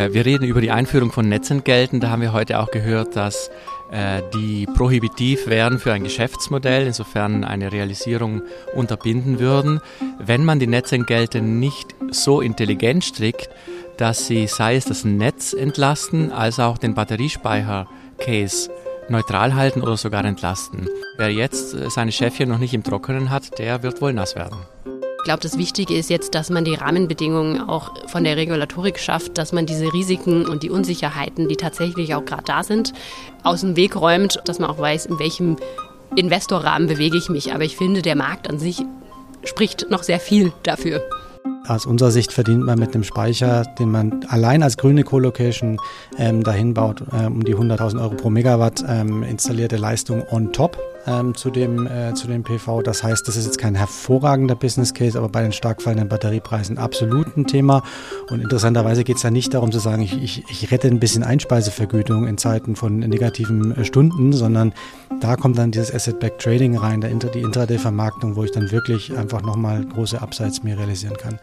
Wir reden über die Einführung von Netzentgelten. Da haben wir heute auch gehört, dass die prohibitiv wären für ein Geschäftsmodell, insofern eine Realisierung unterbinden würden. Wenn man die Netzentgelte nicht so intelligent strickt, dass sie, sei es das Netz entlasten, als auch den Batteriespeicher-Case neutral halten oder sogar entlasten. Wer jetzt seine Schäfchen noch nicht im Trockenen hat, der wird wohl nass werden. Ich glaube, das Wichtige ist jetzt, dass man die Rahmenbedingungen auch von der Regulatorik schafft, dass man diese Risiken und die Unsicherheiten, die tatsächlich auch gerade da sind, aus dem Weg räumt, dass man auch weiß, in welchem Investorrahmen bewege ich mich. Aber ich finde, der Markt an sich spricht noch sehr viel dafür. Aus unserer Sicht verdient man mit einem Speicher, den man allein als grüne Co-Location dahin baut, um die 100.000 Euro pro Megawatt installierte Leistung on top zu dem PV. Das heißt, das ist jetzt kein hervorragender Business Case, aber bei den stark fallenden Batteriepreisen absolut ein Thema. Und interessanterweise geht es ja nicht darum zu sagen, ich rette ein bisschen Einspeisevergütung in Zeiten von negativen Stunden, sondern da kommt dann dieses Asset-Backed Trading rein, die Intraday-Vermarktung, wo ich dann wirklich einfach nochmal große Upsides mir realisieren kann.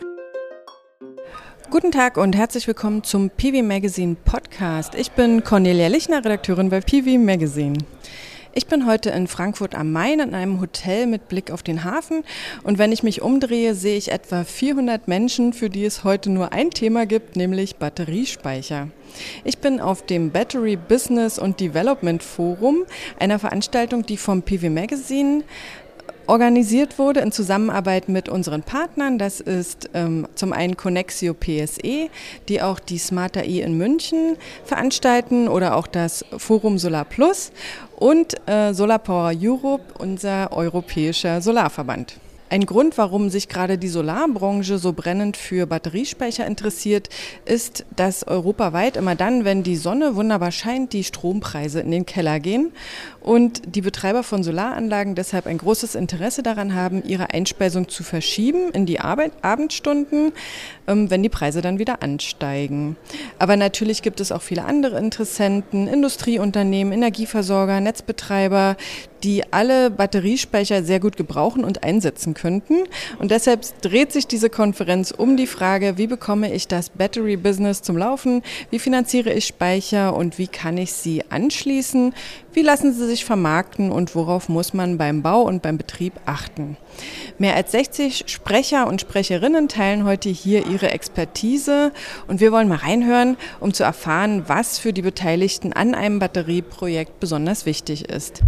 Guten Tag und herzlich willkommen zum PV Magazine Podcast. Ich bin Cornelia Lichner, Redakteurin bei PV Magazine. Ich bin heute in Frankfurt am Main in einem Hotel mit Blick auf den Hafen und wenn ich mich umdrehe, sehe ich etwa 400 Menschen, für die es heute nur ein Thema gibt, nämlich Batteriespeicher. Ich bin auf dem Battery Business und Development Forum, einer Veranstaltung, die vom PV Magazine organisiert wurde in Zusammenarbeit mit unseren Partnern. Das ist zum einen Connexio PSE, die auch die Smart AI in München veranstalten oder auch das Forum Solar Plus und Solar Power Europe, unser europäischer Solarverband. Ein Grund, warum sich gerade die Solarbranche so brennend für Batteriespeicher interessiert, ist, dass europaweit immer dann, wenn die Sonne wunderbar scheint, die Strompreise in den Keller gehen und die Betreiber von Solaranlagen deshalb ein großes Interesse daran haben, ihre Einspeisung zu verschieben in die Abendstunden, wenn die Preise dann wieder ansteigen. Aber natürlich gibt es auch viele andere Interessenten, Industrieunternehmen, Energieversorger, Netzbetreiber, die alle Batteriespeicher sehr gut gebrauchen und einsetzen könnten. Und deshalb dreht sich diese Konferenz um die Frage, wie bekomme ich das Battery-Business zum Laufen, wie finanziere ich Speicher und wie kann ich sie anschließen, wie lassen sie sich vermarkten und worauf muss man beim Bau und beim Betrieb achten. Mehr als 60 Sprecher und Sprecherinnen teilen heute hier ihre Expertise und wir wollen mal reinhören, um zu erfahren, was für die Beteiligten an einem Batterieprojekt besonders wichtig ist.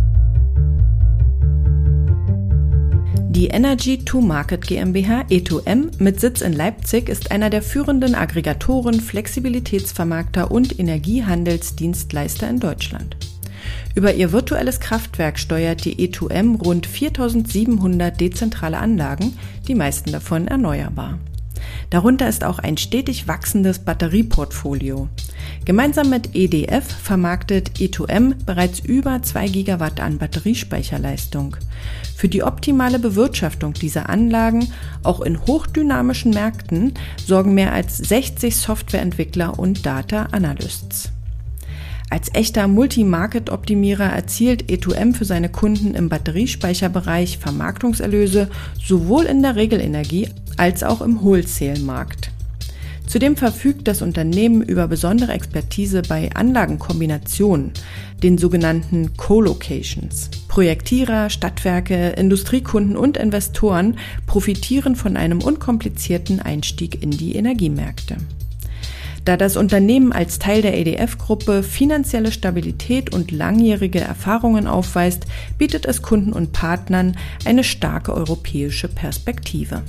Die Energy to Market GmbH E2M mit Sitz in Leipzig ist einer der führenden Aggregatoren, Flexibilitätsvermarkter und Energiehandelsdienstleister in Deutschland. Über ihr virtuelles Kraftwerk steuert die E2M rund 4.700 dezentrale Anlagen, die meisten davon erneuerbar. Darunter ist auch ein stetig wachsendes Batterieportfolio. Gemeinsam mit EDF vermarktet E2M bereits über 2 Gigawatt an Batteriespeicherleistung. Für die optimale Bewirtschaftung dieser Anlagen, auch in hochdynamischen Märkten, sorgen mehr als 60 Softwareentwickler und Data Analysts. Als echter Multi-Market-Optimierer erzielt E2M für seine Kunden im Batteriespeicherbereich Vermarktungserlöse sowohl in der Regelenergie als auch im Wholesale-Markt. Zudem verfügt das Unternehmen über besondere Expertise bei Anlagenkombinationen, den sogenannten Co-Locations. Projektierer, Stadtwerke, Industriekunden und Investoren profitieren von einem unkomplizierten Einstieg in die Energiemärkte. Da das Unternehmen als Teil der EDF-Gruppe finanzielle Stabilität und langjährige Erfahrungen aufweist, bietet es Kunden und Partnern eine starke europäische Perspektive.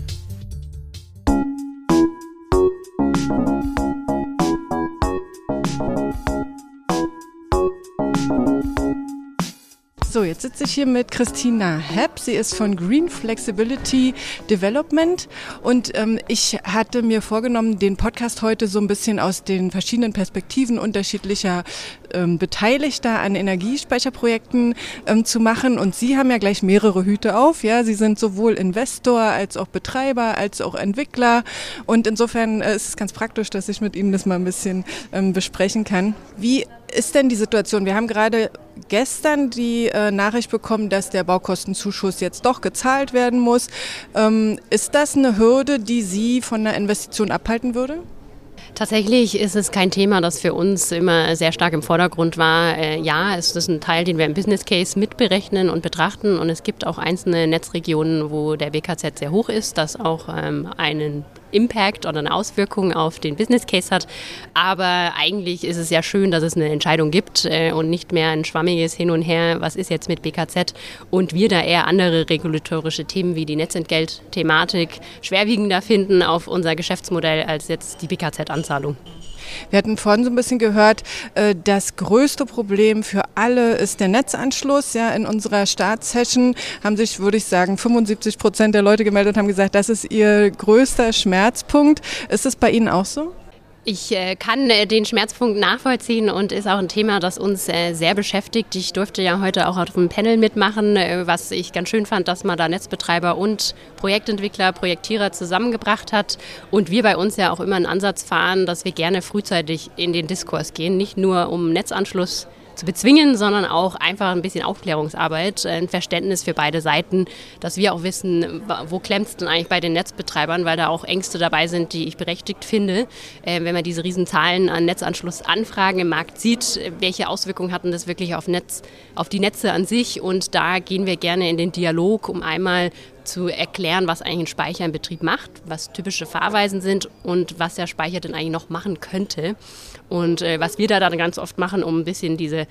So, jetzt sitze ich hier mit Christina Hepp. Sie ist von Green Flexibility Development und ich hatte mir vorgenommen, den Podcast heute so ein bisschen aus den verschiedenen Perspektiven unterschiedlicher Beteiligter an Energiespeicherprojekten zu machen. Und Sie haben ja gleich mehrere Hüte auf. Ja, Sie sind sowohl Investor als auch Betreiber als auch Entwickler. Und insofern ist es ganz praktisch, dass ich mit Ihnen das mal ein bisschen besprechen kann. Wie ist denn die Situation? Wir haben gerade gestern die Nachricht bekommen, dass der Baukostenzuschuss jetzt doch gezahlt werden muss. Ist das eine Hürde, die Sie von einer Investition abhalten würde? Tatsächlich ist es kein Thema, das für uns immer sehr stark im Vordergrund war. Ja, es ist ein Teil, den wir im Business Case mitberechnen und betrachten. Und es gibt auch einzelne Netzregionen, wo der BKZ sehr hoch ist, das auch einen Impact oder eine Auswirkung auf den Business Case hat. Aber eigentlich ist es ja schön, dass es eine Entscheidung gibt und nicht mehr ein schwammiges Hin und Her, was ist jetzt mit BKZ, und wir da eher andere regulatorische Themen wie die Netzentgelt-Thematik schwerwiegender finden auf unser Geschäftsmodell als jetzt die BKZ-Anzahlung. Wir hatten vorhin so ein bisschen gehört, das größte Problem für alle ist der Netzanschluss. Ja, in unserer Startsession haben sich, würde ich sagen, 75% der Leute gemeldet und haben gesagt, das ist ihr größter Schmerzpunkt. Ist das bei Ihnen auch so? Ich kann den Schmerzpunkt nachvollziehen und ist auch ein Thema, das uns sehr beschäftigt. Ich durfte ja heute auch auf einem Panel mitmachen, was ich ganz schön fand, dass man da Netzbetreiber und Projektentwickler, Projektierer zusammengebracht hat. Und wir bei uns ja auch immer einen Ansatz fahren, dass wir gerne frühzeitig in den Diskurs gehen, nicht nur um Netzanschluss zu bezwingen, sondern auch einfach ein bisschen Aufklärungsarbeit, ein Verständnis für beide Seiten, dass wir auch wissen, wo klemmt es denn eigentlich bei den Netzbetreibern, weil da auch Ängste dabei sind, die ich berechtigt finde. Wenn man diese Riesenzahlen an Netzanschlussanfragen im Markt sieht, welche Auswirkungen hatten das wirklich auf die Netze an sich, und da gehen wir gerne in den Dialog, um einmal zu erklären, was eigentlich ein Speicher im Betrieb macht, was typische Fahrweisen sind und was der Speicher denn eigentlich noch machen könnte. Und was wir da dann ganz oft machen, um ein bisschen diese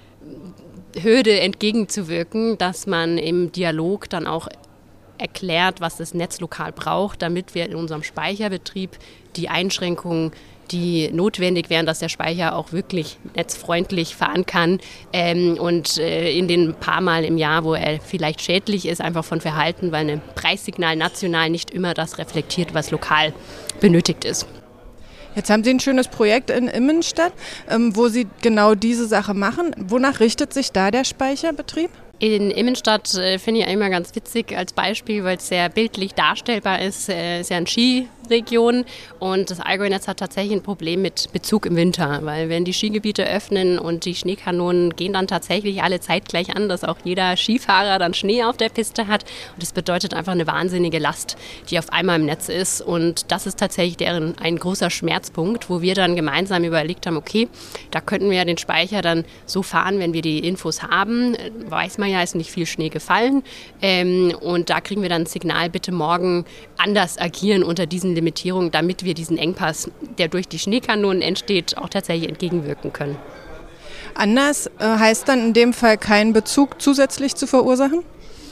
Hürde entgegenzuwirken, dass man im Dialog dann auch erklärt, was das Netz lokal braucht, damit wir in unserem Speicherbetrieb die Einschränkungen, die notwendig wären, dass der Speicher auch wirklich netzfreundlich fahren kann und in den paar Mal im Jahr, wo er vielleicht schädlich ist, einfach von Verhalten, weil ein Preissignal national nicht immer das reflektiert, was lokal benötigt ist. Jetzt haben Sie ein schönes Projekt in Immenstadt, wo Sie genau diese Sache machen. Wonach richtet sich da der Speicherbetrieb? In Immenstadt finde ich immer ganz witzig als Beispiel, weil es sehr bildlich darstellbar ist. Es ist ja eine Skiregion und das Allgäu-Netz hat tatsächlich ein Problem mit Bezug im Winter, weil wenn die Skigebiete öffnen und die Schneekanonen gehen dann tatsächlich alle zeitgleich an, dass auch jeder Skifahrer dann Schnee auf der Piste hat, und das bedeutet einfach eine wahnsinnige Last, die auf einmal im Netz ist, und das ist tatsächlich ein großer Schmerzpunkt, wo wir dann gemeinsam überlegt haben, okay, da könnten wir ja den Speicher dann so fahren, wenn wir die Infos haben, weiß man ja, ist nicht viel Schnee gefallen und da kriegen wir dann ein Signal, bitte morgen anders agieren unter diesen Limitierungen, damit wir diesen Engpass, der durch die Schneekanonen entsteht, auch tatsächlich entgegenwirken können. Anders heißt dann in dem Fall keinen Bezug zusätzlich zu verursachen?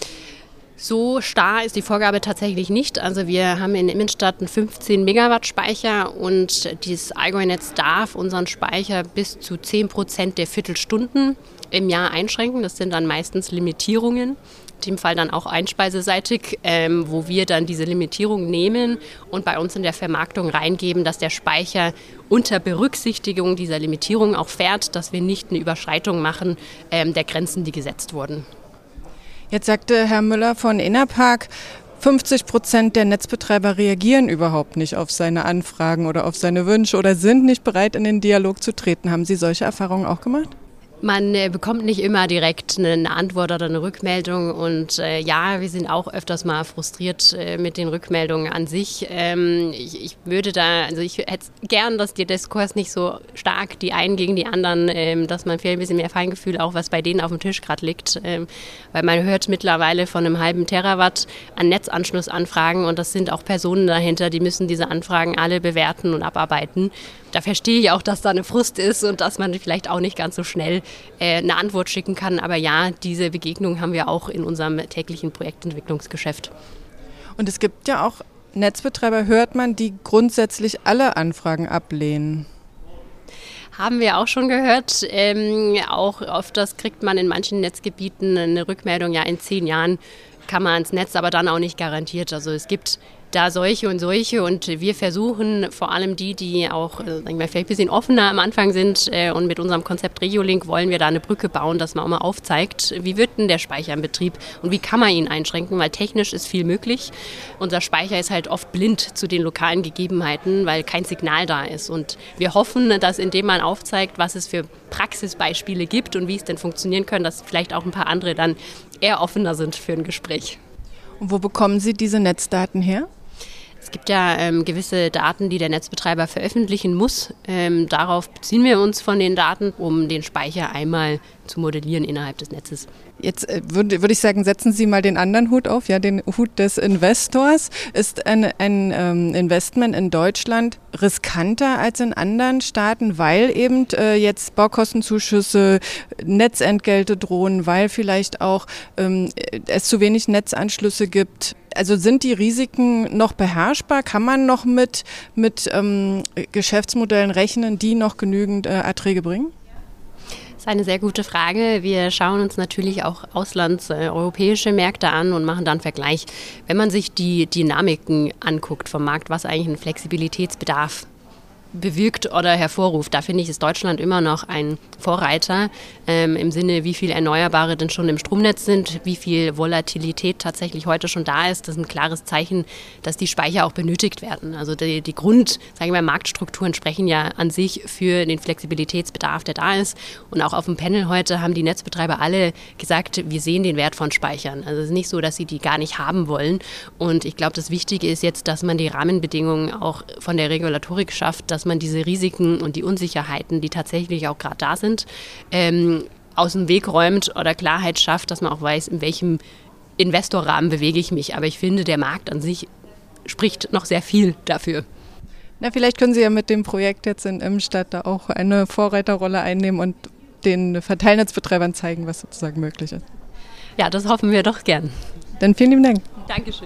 So starr ist die Vorgabe tatsächlich nicht. Also wir haben in Immenstadt einen 15 Megawatt Speicher und dieses Allgäu-Netz darf unseren Speicher bis zu 10% der Viertelstunden im Jahr einschränken. Das sind dann meistens Limitierungen, in dem Fall dann auch einspeiseseitig, wo wir dann diese Limitierung nehmen und bei uns in der Vermarktung reingeben, dass der Speicher unter Berücksichtigung dieser Limitierung auch fährt, dass wir nicht eine Überschreitung machen der Grenzen, die gesetzt wurden. Jetzt sagte Herr Müller von Enerpark, 50% der Netzbetreiber reagieren überhaupt nicht auf seine Anfragen oder auf seine Wünsche oder sind nicht bereit, in den Dialog zu treten. Haben Sie solche Erfahrungen auch gemacht? Man bekommt nicht immer direkt eine Antwort oder eine Rückmeldung und ja, wir sind auch öfters mal frustriert mit den Rückmeldungen an sich. Ich hätte gern, dass der Diskurs nicht so stark die einen gegen die anderen, dass man vielleicht ein bisschen mehr Feingefühl auch, was bei denen auf dem Tisch gerade liegt, weil man hört mittlerweile von einem halben Terawatt an Netzanschlussanfragen und das sind auch Personen dahinter, die müssen diese Anfragen alle bewerten und abarbeiten. Da verstehe ich auch, dass da eine Frust ist und dass man vielleicht auch nicht ganz so schnell eine Antwort schicken kann. Aber ja, diese Begegnung haben wir auch in unserem täglichen Projektentwicklungsgeschäft. Und es gibt ja auch Netzbetreiber, hört man, die grundsätzlich alle Anfragen ablehnen. Haben wir auch schon gehört. Auch oft das kriegt man in manchen Netzgebieten eine Rückmeldung, ja in 10 Jahren kann man ans Netz, aber dann auch nicht garantiert. Also es gibt da solche und wir versuchen vor allem die auch vielleicht ein bisschen offener am Anfang sind und mit unserem Konzept Regiolink wollen wir da eine Brücke bauen, dass man auch mal aufzeigt, wie wird denn der Speicher im Betrieb und wie kann man ihn einschränken, weil technisch ist viel möglich. Unser Speicher ist halt oft blind zu den lokalen Gegebenheiten, weil kein Signal da ist und wir hoffen, dass indem man aufzeigt, was es für Praxisbeispiele gibt und wie es denn funktionieren können, dass vielleicht auch ein paar andere dann eher offener sind für ein Gespräch. Und wo bekommen Sie diese Netzdaten her? Es gibt ja gewisse Daten, die der Netzbetreiber veröffentlichen muss. Darauf beziehen wir uns von den Daten, um den Speicher einmal zu modellieren innerhalb des Netzes. Jetzt würde ich sagen, setzen Sie mal den anderen Hut auf, ja, den Hut des Investors. Ist ein Investment in Deutschland riskanter als in anderen Staaten, weil eben jetzt Baukostenzuschüsse, Netzentgelte drohen, weil vielleicht auch es zu wenig Netzanschlüsse gibt? Also sind die Risiken noch beherrschbar? Kann man noch mit Geschäftsmodellen rechnen, die noch genügend Erträge bringen? Das ist eine sehr gute Frage. Wir schauen uns natürlich auch europäische Märkte an und machen dann Vergleich. Wenn man sich die Dynamiken anguckt vom Markt, was eigentlich ein Flexibilitätsbedarf bewirkt oder hervorruft, da finde ich, ist Deutschland immer noch ein Vorreiter im Sinne, wie viel Erneuerbare denn schon im Stromnetz sind, wie viel Volatilität tatsächlich heute schon da ist. Das ist ein klares Zeichen, dass die Speicher auch benötigt werden. Also die Marktstrukturen sprechen ja an sich für den Flexibilitätsbedarf, der da ist. Und auch auf dem Panel heute haben die Netzbetreiber alle gesagt, wir sehen den Wert von Speichern. Also es ist nicht so, dass sie die gar nicht haben wollen. Und ich glaube, das Wichtige ist jetzt, dass man die Rahmenbedingungen auch von der Regulatorik schafft, dass man diese Risiken und die Unsicherheiten, die tatsächlich auch gerade da sind, aus dem Weg räumt oder Klarheit schafft, dass man auch weiß, in welchem Investorrahmen bewege ich mich. Aber ich finde, der Markt an sich spricht noch sehr viel dafür. Na, vielleicht können Sie ja mit dem Projekt jetzt in Imstadt da auch eine Vorreiterrolle einnehmen und den Verteilnetzbetreibern zeigen, was sozusagen möglich ist. Ja, das hoffen wir doch gern. Dann vielen lieben Dank. Dankeschön.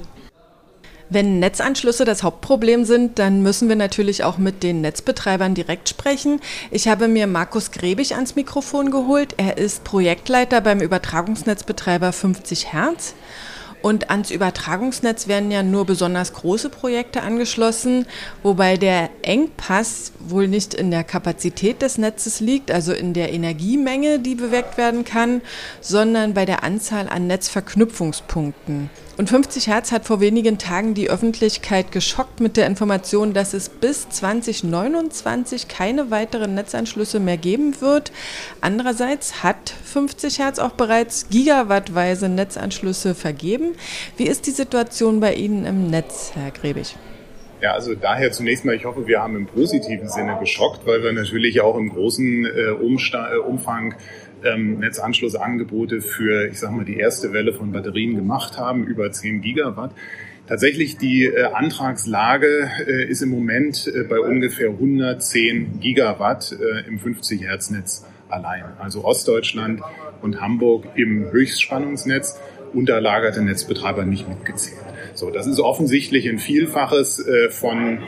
Wenn Netzanschlüsse das Hauptproblem sind, dann müssen wir natürlich auch mit den Netzbetreibern direkt sprechen. Ich habe mir Markus Grebig ans Mikrofon geholt. Er ist Projektleiter beim Übertragungsnetzbetreiber 50 Hertz. Und ans Übertragungsnetz werden ja nur besonders große Projekte angeschlossen, wobei der Engpass wohl nicht in der Kapazität des Netzes liegt, also in der Energiemenge, die bewegt werden kann, sondern bei der Anzahl an Netzverknüpfungspunkten. Und 50 Hertz hat vor wenigen Tagen die Öffentlichkeit geschockt mit der Information, dass es bis 2029 keine weiteren Netzanschlüsse mehr geben wird. Andererseits hat 50 Hertz auch bereits gigawattweise Netzanschlüsse vergeben. Wie ist die Situation bei Ihnen im Netz, Herr Grebig? Ja, also daher zunächst mal, ich hoffe, wir haben im positiven Sinne geschockt, weil wir natürlich auch im großen Umfang Netzanschlussangebote für, ich sag mal, die erste Welle von Batterien gemacht haben, über 10 Gigawatt. Tatsächlich die Antragslage ist im Moment bei ungefähr 110 Gigawatt im 50 Hertz Netz allein. Also Ostdeutschland und Hamburg im Höchstspannungsnetz, unterlagerte Netzbetreiber nicht mitgezählt. So, das ist offensichtlich ein Vielfaches von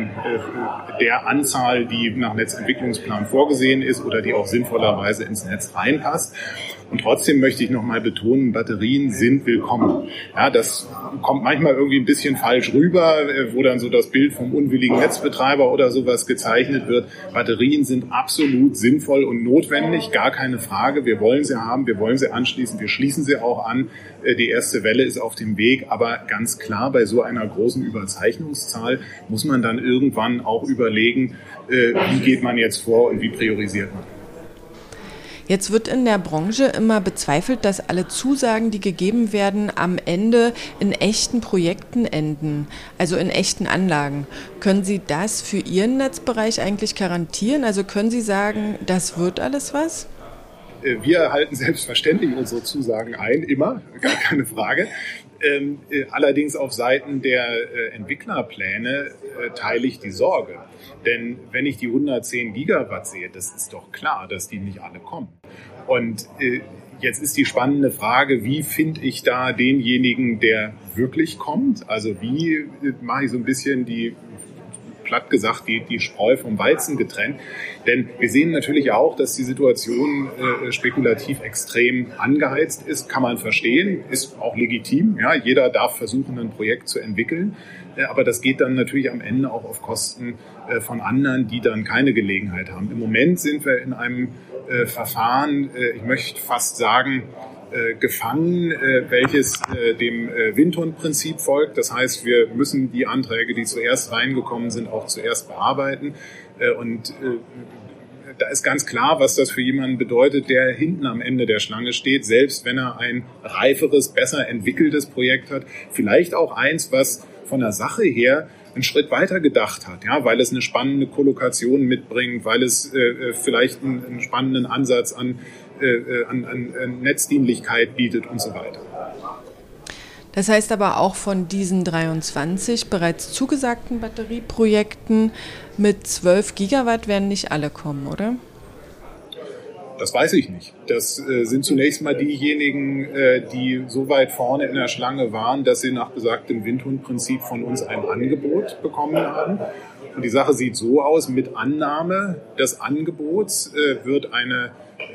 der Anzahl, die nach Netzentwicklungsplan vorgesehen ist oder die auch sinnvollerweise ins Netz reinpasst. Und trotzdem möchte ich nochmal betonen, Batterien sind willkommen. Ja, das kommt manchmal irgendwie ein bisschen falsch rüber, wo dann so das Bild vom unwilligen Netzbetreiber oder sowas gezeichnet wird. Batterien sind absolut sinnvoll und notwendig, gar keine Frage. Wir wollen sie haben, wir wollen sie anschließen, wir schließen sie auch an. Die erste Welle ist auf dem Weg, aber ganz klar, bei so einer großen Überzeichnungszahl muss man dann irgendwann auch überlegen, wie geht man jetzt vor und wie priorisiert man. Jetzt wird in der Branche immer bezweifelt, dass alle Zusagen, die gegeben werden, am Ende in echten Projekten enden, also in echten Anlagen. Können Sie das für Ihren Netzbereich eigentlich garantieren? Also können Sie sagen, das wird alles was? Wir halten selbstverständlich unsere Zusagen ein, immer, gar keine Frage. Allerdings auf Seiten der Entwicklerpläne teile ich die Sorge. Denn wenn ich die 110 Gigawatt sehe, das ist doch klar, dass die nicht alle kommen. Und jetzt ist die spannende Frage, wie finde ich da denjenigen, der wirklich kommt? Also wie mache ich so ein bisschen platt gesagt, die Spreu vom Weizen getrennt. Denn wir sehen natürlich auch, dass die Situation spekulativ extrem angeheizt ist. Kann man verstehen, ist auch legitim. Ja, jeder darf versuchen, ein Projekt zu entwickeln. Aber das geht dann natürlich am Ende auch auf Kosten von anderen, die dann keine Gelegenheit haben. Im Moment sind wir in einem Verfahren, ich möchte fast sagen, gefangen, welches dem Windhund-Prinzip folgt. Das heißt, wir müssen die Anträge, die zuerst reingekommen sind, auch zuerst bearbeiten. Und da ist ganz klar, was das für jemanden bedeutet, der hinten am Ende der Schlange steht, selbst wenn er ein reiferes, besser entwickeltes Projekt hat. Vielleicht auch eins, was von der Sache her einen Schritt weiter gedacht hat, ja, weil es eine spannende Kollokation mitbringt, weil es vielleicht einen spannenden Ansatz an Netzdienlichkeit bietet und so weiter. Das heißt aber auch von diesen 23 bereits zugesagten Batterieprojekten mit 12 Gigawatt werden nicht alle kommen, oder? Das weiß ich nicht. Das sind zunächst mal diejenigen, die so weit vorne in der Schlange waren, dass sie nach besagtem Windhundprinzip von uns ein Angebot bekommen haben. Und die Sache sieht so aus, mit Annahme des Angebots wird eine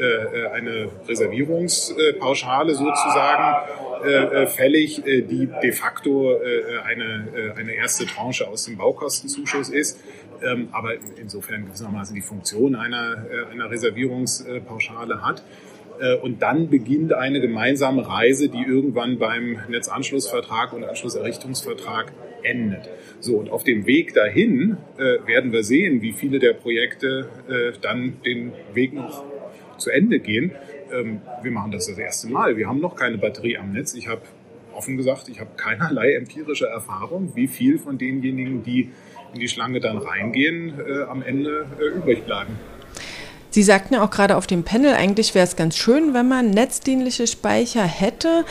Reservierungspauschale sozusagen fällig, die de facto eine erste Tranche aus dem Baukostenzuschuss ist. Aber insofern gewissermaßen die Funktion einer Reservierungspauschale hat. Und dann beginnt eine gemeinsame Reise, die irgendwann beim Netzanschlussvertrag und Anschlusserrichtungsvertrag endet. So, und auf dem Weg dahin werden wir sehen, wie viele der Projekte dann den Weg noch zu Ende gehen. Wir machen das erste Mal. Wir haben noch keine Batterie am Netz. Ich habe offen gesagt, ich habe keinerlei empirische Erfahrung, wie viel von denjenigen, die in die Schlange dann reingehen, am Ende übrig bleiben. Sie sagten ja auch gerade auf dem Panel, eigentlich wäre es ganz schön, wenn man netzdienliche Speicher hätte.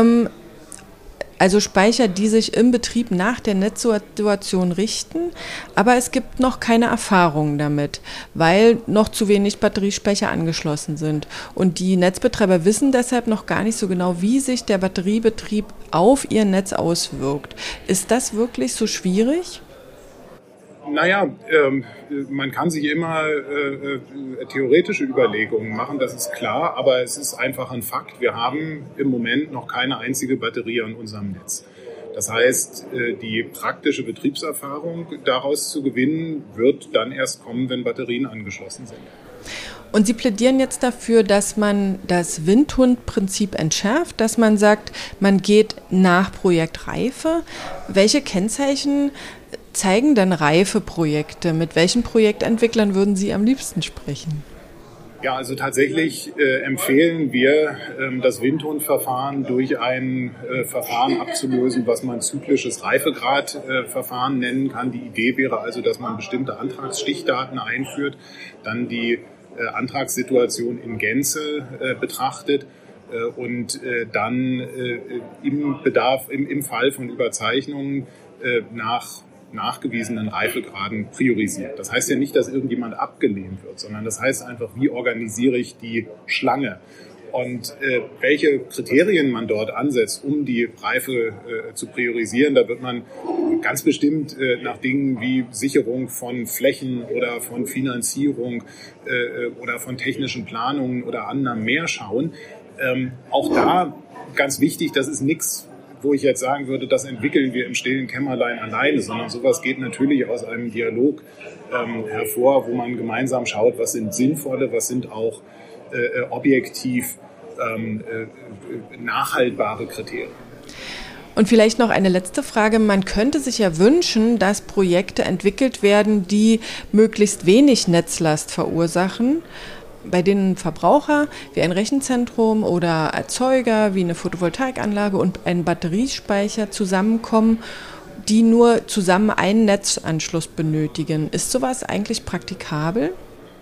Also Speicher, die sich im Betrieb nach der Netzsituation richten, aber es gibt noch keine Erfahrungen damit, weil noch zu wenig Batteriespeicher angeschlossen sind. Und die Netzbetreiber wissen deshalb noch gar nicht so genau, wie sich der Batteriebetrieb auf ihr Netz auswirkt. Ist das wirklich so schwierig? Naja, man kann sich immer theoretische Überlegungen machen, das ist klar, aber es ist einfach ein Fakt. Wir haben im Moment noch keine einzige Batterie an unserem Netz. Das heißt, die praktische Betriebserfahrung daraus zu gewinnen, wird dann erst kommen, wenn Batterien angeschlossen sind. Und Sie plädieren jetzt dafür, dass man das Windhundprinzip entschärft, dass man sagt, man geht nach Projektreife. Welche Kennzeichen zeigen denn reife Projekte? Mit welchen Projektentwicklern würden Sie am liebsten sprechen? Ja, also tatsächlich empfehlen wir, das Windhundverfahren durch ein Verfahren abzulösen, was man zyklisches Reifegradverfahren nennen kann. Die Idee wäre also, dass man bestimmte Antragsstichdaten einführt, dann die Antragssituation in Gänze betrachtet und dann im Fall von Überzeichnungen nach nachgewiesenen Reifegraden priorisiert. Das heißt ja nicht, dass irgendjemand abgelehnt wird, sondern das heißt einfach, wie organisiere ich die Schlange und welche Kriterien man dort ansetzt, um die Reife zu priorisieren. Da wird man ganz bestimmt nach Dingen wie Sicherung von Flächen oder von Finanzierung oder von technischen Planungen oder anderem mehr schauen. Auch da ganz wichtig, das ist nichts, wo ich jetzt sagen würde, das entwickeln wir im stillen Kämmerlein alleine, sondern sowas geht natürlich aus einem Dialog hervor, wo man gemeinsam schaut, was sind sinnvolle, was sind auch objektiv nachhaltbare Kriterien. Und vielleicht noch eine letzte Frage. Man könnte sich ja wünschen, dass Projekte entwickelt werden, die möglichst wenig Netzlast verursachen, bei denen Verbraucher wie ein Rechenzentrum oder Erzeuger wie eine Photovoltaikanlage und ein Batteriespeicher zusammenkommen, die nur zusammen einen Netzanschluss benötigen. Ist sowas eigentlich praktikabel?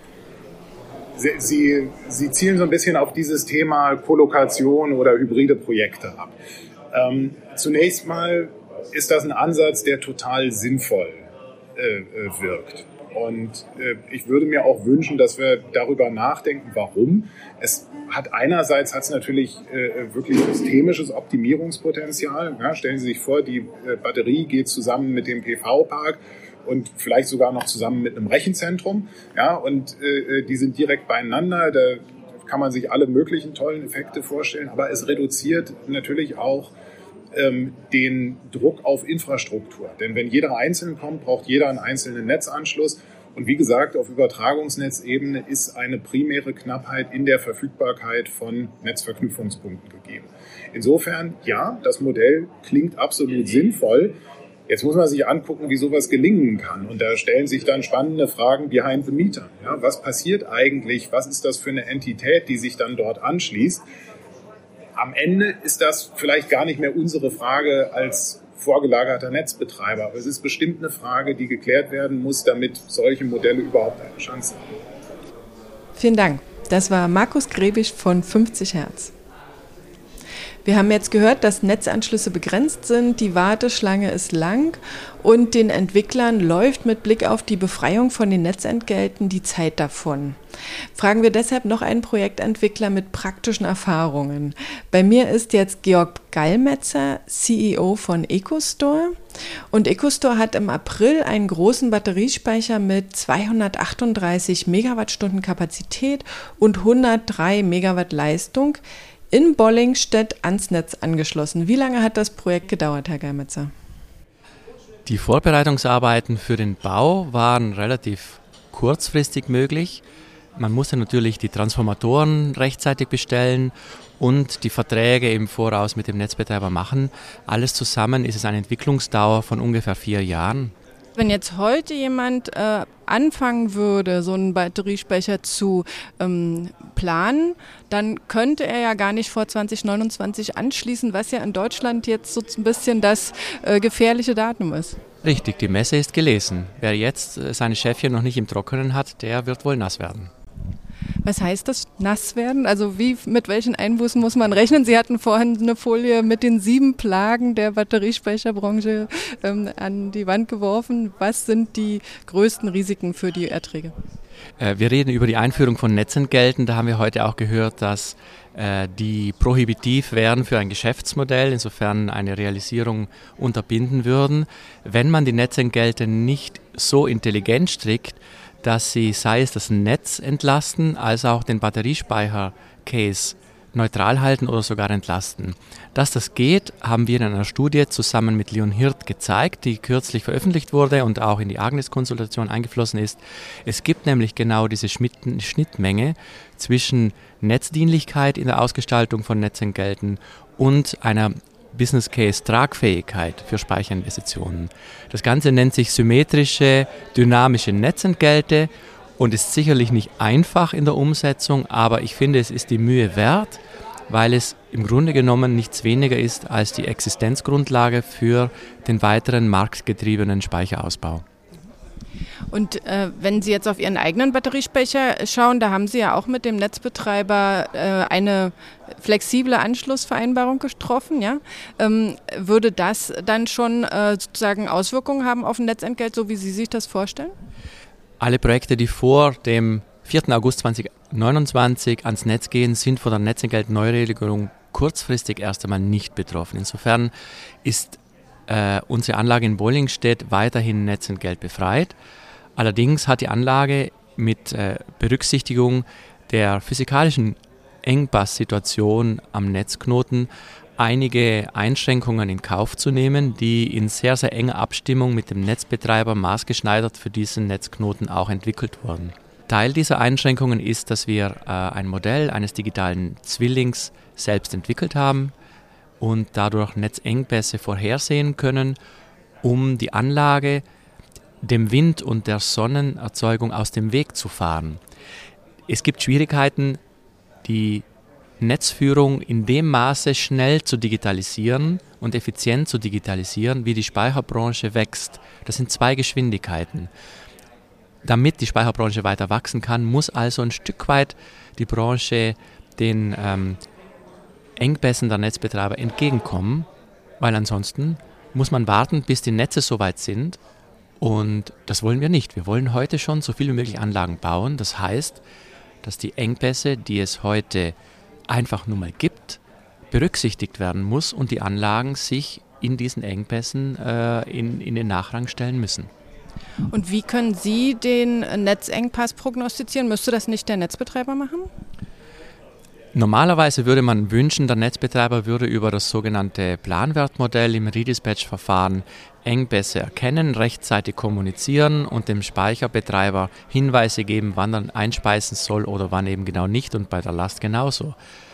Sie zielen so ein bisschen auf dieses Thema Kollokation oder hybride Projekte ab. Zunächst mal ist das ein Ansatz, der total sinnvoll wirkt. Und ich würde mir auch wünschen, dass wir darüber nachdenken, warum. Es hat natürlich wirklich systemisches Optimierungspotenzial. Ja, stellen Sie sich vor, die Batterie geht zusammen mit dem PV-Park und vielleicht sogar noch zusammen mit einem Rechenzentrum. Ja, und die sind direkt beieinander. Da kann man sich alle möglichen tollen Effekte vorstellen. Aber es reduziert natürlich auch den Druck auf Infrastruktur. Denn wenn jeder einzeln kommt, braucht jeder einen einzelnen Netzanschluss. Und wie gesagt, auf Übertragungsnetzebene ist eine primäre Knappheit in der Verfügbarkeit von Netzverknüpfungspunkten gegeben. Insofern, ja, das Modell klingt absolut sinnvoll. Jetzt muss man sich angucken, wie sowas gelingen kann. Und da stellen sich dann spannende Fragen behind the meter. Ja, was passiert eigentlich? Was ist das für eine Entität, die sich dann dort anschließt? Am Ende ist das vielleicht gar nicht mehr unsere Frage als vorgelagerter Netzbetreiber. Aber es ist bestimmt eine Frage, die geklärt werden muss, damit solche Modelle überhaupt eine Chance haben. Vielen Dank. Das war Markus Grebisch von 50 Hertz. Wir haben jetzt gehört, dass Netzanschlüsse begrenzt sind, die Warteschlange ist lang und den Entwicklern läuft mit Blick auf die Befreiung von den Netzentgelten die Zeit davon. Fragen wir deshalb noch einen Projektentwickler mit praktischen Erfahrungen. Bei mir ist jetzt Georg Gallmetzer, CEO von EcoStore. Und EcoStore hat im April einen großen Batteriespeicher mit 238 Megawattstunden Kapazität und 103 Megawatt Leistung in Bollingstedt ans Netz angeschlossen. Wie lange hat das Projekt gedauert, Herr Gallmetzer? Die Vorbereitungsarbeiten für den Bau waren relativ kurzfristig möglich. Man musste natürlich die Transformatoren rechtzeitig bestellen und die Verträge im Voraus mit dem Netzbetreiber machen. Alles zusammen ist es eine Entwicklungsdauer von ungefähr 4 Jahren. Wenn jetzt heute jemand anfangen würde, so einen Batteriespeicher zu planen, dann könnte er ja gar nicht vor 2029 anschließen, was ja in Deutschland jetzt so ein bisschen das gefährliche Datum ist. Richtig, die Messe ist gelesen. Wer jetzt seine Schäfchen noch nicht im Trockenen hat, der wird wohl nass werden. Was heißt das, nass werden? Also mit welchen Einbußen muss man rechnen? Sie hatten vorhin eine Folie mit den 7 Plagen der Batteriespeicherbranche an die Wand geworfen. Was sind die größten Risiken für die Erträge? Wir reden über die Einführung von Netzentgelten. Da haben wir heute auch gehört, dass die prohibitiv wären für ein Geschäftsmodell, insofern eine Realisierung unterbinden würden. Wenn man die Netzentgelte nicht so intelligent strickt, dass sie, sei es das Netz entlasten, als auch den Batteriespeicher-Case neutral halten oder sogar entlasten. Dass das geht, haben wir in einer Studie zusammen mit Leon Hirt gezeigt, die kürzlich veröffentlicht wurde und auch in die Agnes-Konsultation eingeflossen ist. Es gibt nämlich genau diese Schnittmenge zwischen Netzdienlichkeit in der Ausgestaltung von Netzentgelten und einer Business Case Tragfähigkeit für Speicherinvestitionen. Das Ganze nennt sich symmetrische, dynamische Netzentgelte und ist sicherlich nicht einfach in der Umsetzung, aber ich finde, es ist die Mühe wert, weil es im Grunde genommen nichts weniger ist als die Existenzgrundlage für den weiteren marktgetriebenen Speicherausbau. Und wenn Sie jetzt auf Ihren eigenen Batteriespeicher schauen, da haben Sie ja auch mit dem Netzbetreiber eine flexible Anschlussvereinbarung getroffen, ja? Würde das dann schon sozusagen Auswirkungen haben auf ein Netzentgelt, so wie Sie sich das vorstellen? Alle Projekte, die vor dem 4. August 2029 ans Netz gehen, sind von der Netzentgeltneuregelung kurzfristig erst einmal nicht betroffen. Insofern ist unsere Anlage in Bollingstedt weiterhin Netzentgelt befreit. Allerdings hat die Anlage mit Berücksichtigung der physikalischen Engpasssituation am Netzknoten einige Einschränkungen in Kauf zu nehmen, die in sehr, sehr enger Abstimmung mit dem Netzbetreiber maßgeschneidert für diesen Netzknoten auch entwickelt wurden. Teil dieser Einschränkungen ist, dass wir ein Modell eines digitalen Zwillings selbst entwickelt haben und dadurch Netzengpässe vorhersehen können, um die Anlage dem Wind und der Sonnenerzeugung aus dem Weg zu fahren. Es gibt Schwierigkeiten, die Netzführung in dem Maße schnell zu digitalisieren und effizient zu digitalisieren, wie die Speicherbranche wächst. Das sind 2 Geschwindigkeiten. Damit die Speicherbranche weiter wachsen kann, muss also ein Stück weit die Branche den Engpässen der Netzbetreiber entgegenkommen, weil ansonsten muss man warten, bis die Netze soweit sind und das wollen wir nicht. Wir wollen heute schon so viel wie möglich Anlagen bauen. Das heißt, dass die Engpässe, die es heute einfach nur mal gibt, berücksichtigt werden muss und die Anlagen sich in diesen Engpässen in den Nachrang stellen müssen. Und wie können Sie den Netzengpass prognostizieren? Müsste das nicht der Netzbetreiber machen? Normalerweise würde man wünschen, der Netzbetreiber würde über das sogenannte Planwertmodell im Redispatch-Verfahren Engpässe erkennen, rechtzeitig kommunizieren und dem Speicherbetreiber Hinweise geben, wann er einspeisen soll oder wann eben genau nicht und bei der Last genauso.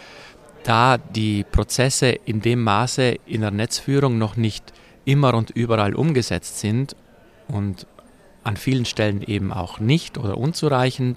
Da die Prozesse in dem Maße in der Netzführung noch nicht immer und überall umgesetzt sind und an vielen Stellen eben auch nicht oder unzureichend,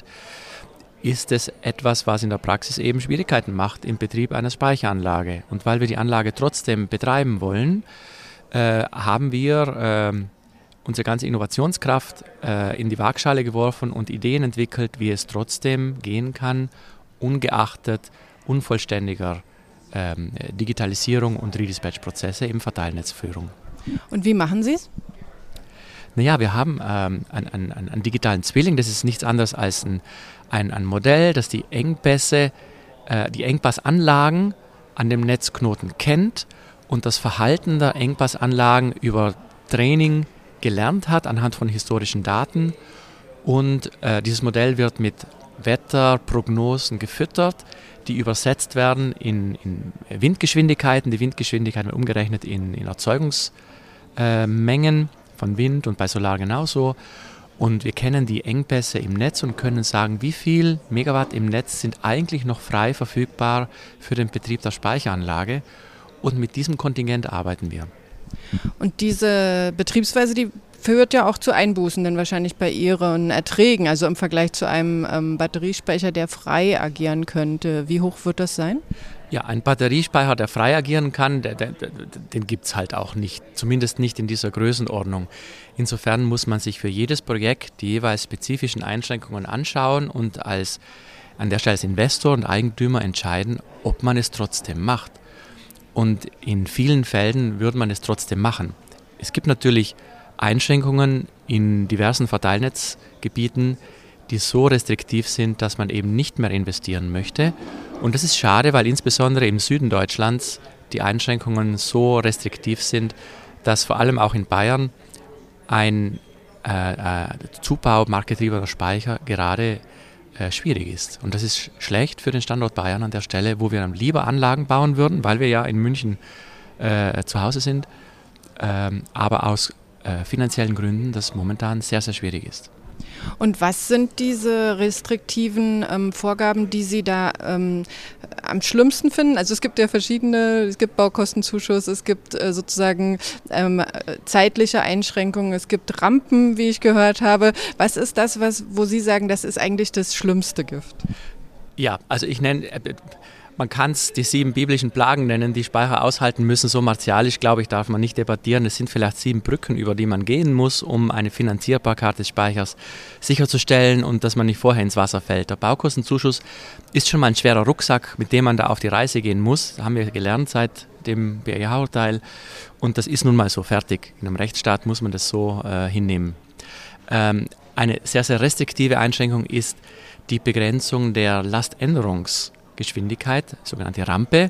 ist es etwas, was in der Praxis eben Schwierigkeiten macht im Betrieb einer Speicheranlage. Und weil wir die Anlage trotzdem betreiben wollen, haben wir unsere ganze Innovationskraft in die Waagschale geworfen und Ideen entwickelt, wie es trotzdem gehen kann, ungeachtet unvollständiger Digitalisierung und Redispatch-Prozesse im Verteilnetzführung. Und wie machen Sie es? Naja, wir haben einen digitalen Zwilling, das ist nichts anderes als ein Modell, das die Engpässe, die Engpassanlagen an dem Netzknoten kennt und das Verhalten der Engpassanlagen über Training gelernt hat anhand von historischen Daten. Und dieses Modell wird mit Wetterprognosen gefüttert, die übersetzt werden in Windgeschwindigkeiten. Die Windgeschwindigkeit wird umgerechnet in Erzeugungsmengen von Wind und bei Solar genauso. Und wir kennen die Engpässe im Netz und können sagen, wie viel Megawatt im Netz sind eigentlich noch frei verfügbar für den Betrieb der Speicheranlage. Und mit diesem Kontingent arbeiten wir. Und diese Betriebsweise, die führt ja auch zu Einbußen, denn wahrscheinlich bei Ihren Erträgen, also im Vergleich zu einem Batteriespeicher, der frei agieren könnte. Wie hoch wird das sein? Ja, ein Batteriespeicher, der frei agieren kann, den gibt es halt auch nicht, zumindest nicht in dieser Größenordnung. Insofern muss man sich für jedes Projekt die jeweils spezifischen Einschränkungen anschauen und an der Stelle als Investor und Eigentümer entscheiden, ob man es trotzdem macht. Und in vielen Fällen würde man es trotzdem machen. Es gibt natürlich Einschränkungen in diversen Verteilnetzgebieten, die so restriktiv sind, dass man eben nicht mehr investieren möchte. Und das ist schade, weil insbesondere im Süden Deutschlands die Einschränkungen so restriktiv sind, dass vor allem auch in Bayern ein Zubau marktgetriebener Speicher gerade schwierig ist. Und das ist schlecht für den Standort Bayern an der Stelle, wo wir lieber Anlagen bauen würden, weil wir ja in München zu Hause sind, aber aus finanziellen Gründen das momentan sehr, sehr schwierig ist. Und was sind diese restriktiven Vorgaben, die Sie da am schlimmsten finden? Also es gibt ja verschiedene, es gibt Baukostenzuschuss, es gibt sozusagen zeitliche Einschränkungen, es gibt Rampen, wie ich gehört habe. Was ist das, wo Sie sagen, das ist eigentlich das schlimmste Gift? Ja, also man kann es die 7 biblischen Plagen nennen, die Speicher aushalten müssen. So martialisch, glaube ich, darf man nicht debattieren. Es sind vielleicht 7 Brücken, über die man gehen muss, um eine Finanzierbarkeit des Speichers sicherzustellen und dass man nicht vorher ins Wasser fällt. Der Baukostenzuschuss ist schon mal ein schwerer Rucksack, mit dem man da auf die Reise gehen muss. Das haben wir gelernt seit dem BGH-Urteil. Und das ist nun mal so fertig. In einem Rechtsstaat muss man das so hinnehmen. Eine sehr, sehr restriktive Einschränkung ist die Begrenzung der Laständerungsgeschwindigkeit, sogenannte Rampe.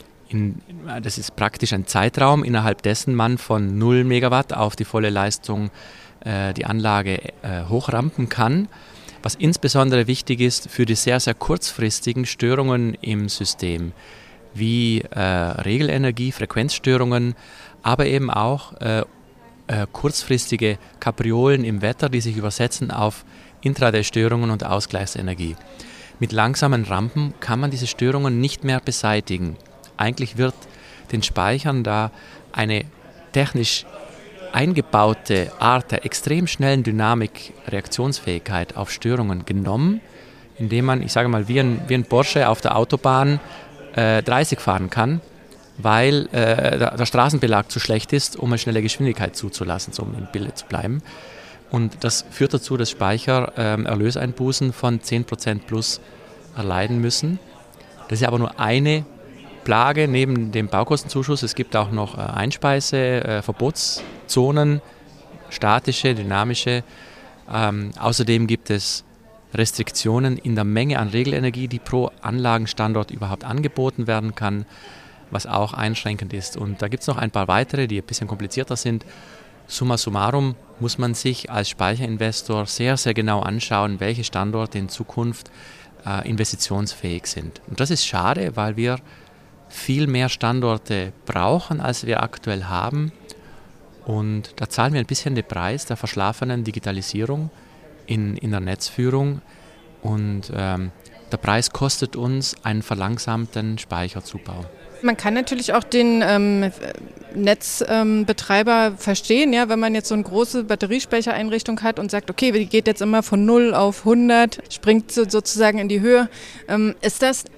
Das ist praktisch ein Zeitraum, innerhalb dessen man von 0 Megawatt auf die volle Leistung die Anlage hochrampen kann, was insbesondere wichtig ist für die sehr, sehr kurzfristigen Störungen im System, wie Regelenergie, Frequenzstörungen, aber eben auch kurzfristige Kapriolen im Wetter, die sich übersetzen auf Intraday-Störungen und Ausgleichsenergie. Mit langsamen Rampen kann man diese Störungen nicht mehr beseitigen. Eigentlich wird den Speichern da eine technisch eingebaute Art der extrem schnellen Dynamik-Reaktionsfähigkeit auf Störungen genommen, indem man, ich sage mal, wie ein Porsche auf der Autobahn 30 fahren kann, weil der Straßenbelag zu schlecht ist, um eine schnelle Geschwindigkeit zuzulassen, so um im Bild zu bleiben. Und das führt dazu, dass Speicher Erlöseinbußen von 10% plus erleiden müssen. Das ist aber nur eine Plage neben dem Baukostenzuschuss. Es gibt auch noch Verbotszonen, statische, dynamische. Außerdem gibt es Restriktionen in der Menge an Regelenergie, die pro Anlagenstandort überhaupt angeboten werden kann, was auch einschränkend ist. Und da gibt es noch ein paar weitere, die ein bisschen komplizierter sind. Summa summarum muss man sich als Speicherinvestor sehr, sehr genau anschauen, welche Standorte in Zukunft investitionsfähig sind. Und das ist schade, weil wir viel mehr Standorte brauchen, als wir aktuell haben. Und da zahlen wir ein bisschen den Preis der verschlafenen Digitalisierung in der Netzführung. Und der Preis kostet uns einen verlangsamten Speicherzubau. Man kann natürlich auch den Netzbetreiber verstehen, ja, wenn man jetzt so eine große Batteriespeichereinrichtung hat und sagt, okay, die geht jetzt immer von 0 auf 100, springt sozusagen in die Höhe. Ist das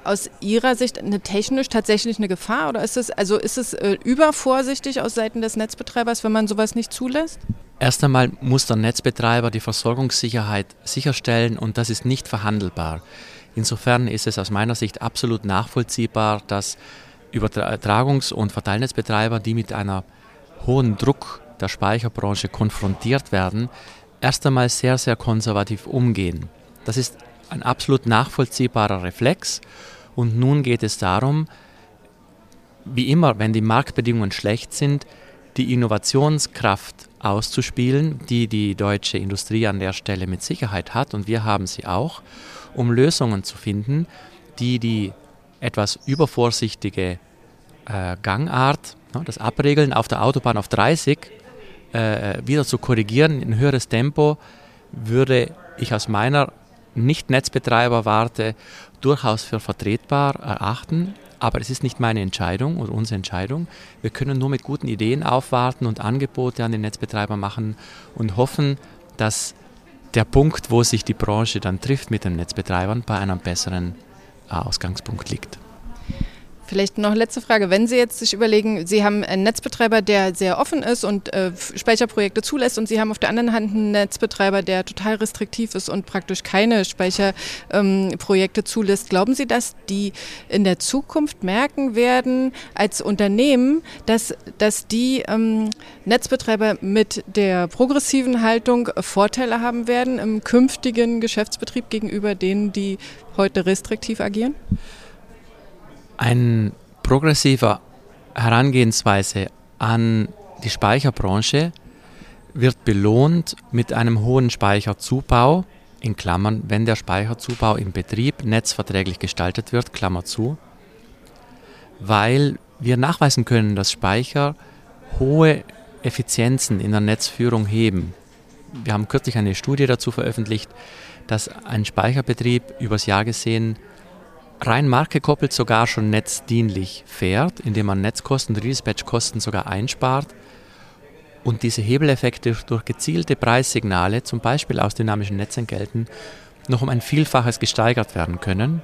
aus Ihrer Sicht technisch tatsächlich eine Gefahr oder ist es übervorsichtig aus Seiten des Netzbetreibers, wenn man sowas nicht zulässt? Erst einmal muss der Netzbetreiber die Versorgungssicherheit sicherstellen und das ist nicht verhandelbar. Insofern ist es aus meiner Sicht absolut nachvollziehbar, dass Übertragungs- und Verteilnetzbetreiber, die mit einem hohen Druck der Speicherbranche konfrontiert werden, erst einmal sehr, sehr konservativ umgehen. Das ist ein absolut nachvollziehbarer Reflex und nun geht es darum, wie immer, wenn die Marktbedingungen schlecht sind, die Innovationskraft auszuspielen, die die deutsche Industrie an der Stelle mit Sicherheit hat und wir haben sie auch, um Lösungen zu finden, die etwas übervorsichtige Gangart, das Abregeln auf der Autobahn auf 30 wieder zu korrigieren in ein höheres Tempo, würde ich aus meiner Nicht-Netzbetreiber-Warte durchaus für vertretbar erachten. Aber es ist nicht meine Entscheidung oder unsere Entscheidung. Wir können nur mit guten Ideen aufwarten und Angebote an den Netzbetreiber machen und hoffen, dass der Punkt, wo sich die Branche dann trifft mit den Netzbetreibern, bei einem besseren Ausgangspunkt liegt. Vielleicht noch letzte Frage. Wenn Sie jetzt sich überlegen, Sie haben einen Netzbetreiber, der sehr offen ist und Speicherprojekte zulässt und Sie haben auf der anderen Hand einen Netzbetreiber, der total restriktiv ist und praktisch keine Speicherprojekte zulässt. Glauben Sie, dass die in der Zukunft merken werden als Unternehmen, dass die Netzbetreiber mit der progressiven Haltung Vorteile haben werden im künftigen Geschäftsbetrieb gegenüber denen, die heute restriktiv agieren? Eine progressive Herangehensweise an die Speicherbranche wird belohnt mit einem hohen Speicherzubau, in Klammern, wenn der Speicherzubau im Betrieb netzverträglich gestaltet wird, Klammer zu, weil wir nachweisen können, dass Speicher hohe Effizienzen in der Netzführung heben. Wir haben kürzlich eine Studie dazu veröffentlicht, dass ein Speicherbetrieb übers Jahr gesehen rein marktgekoppelt sogar schon netzdienlich fährt, indem man Netzkosten, Redispatch-Kosten sogar einspart und diese Hebeleffekte durch gezielte Preissignale, zum Beispiel aus dynamischen Netzentgelten, noch um ein Vielfaches gesteigert werden können.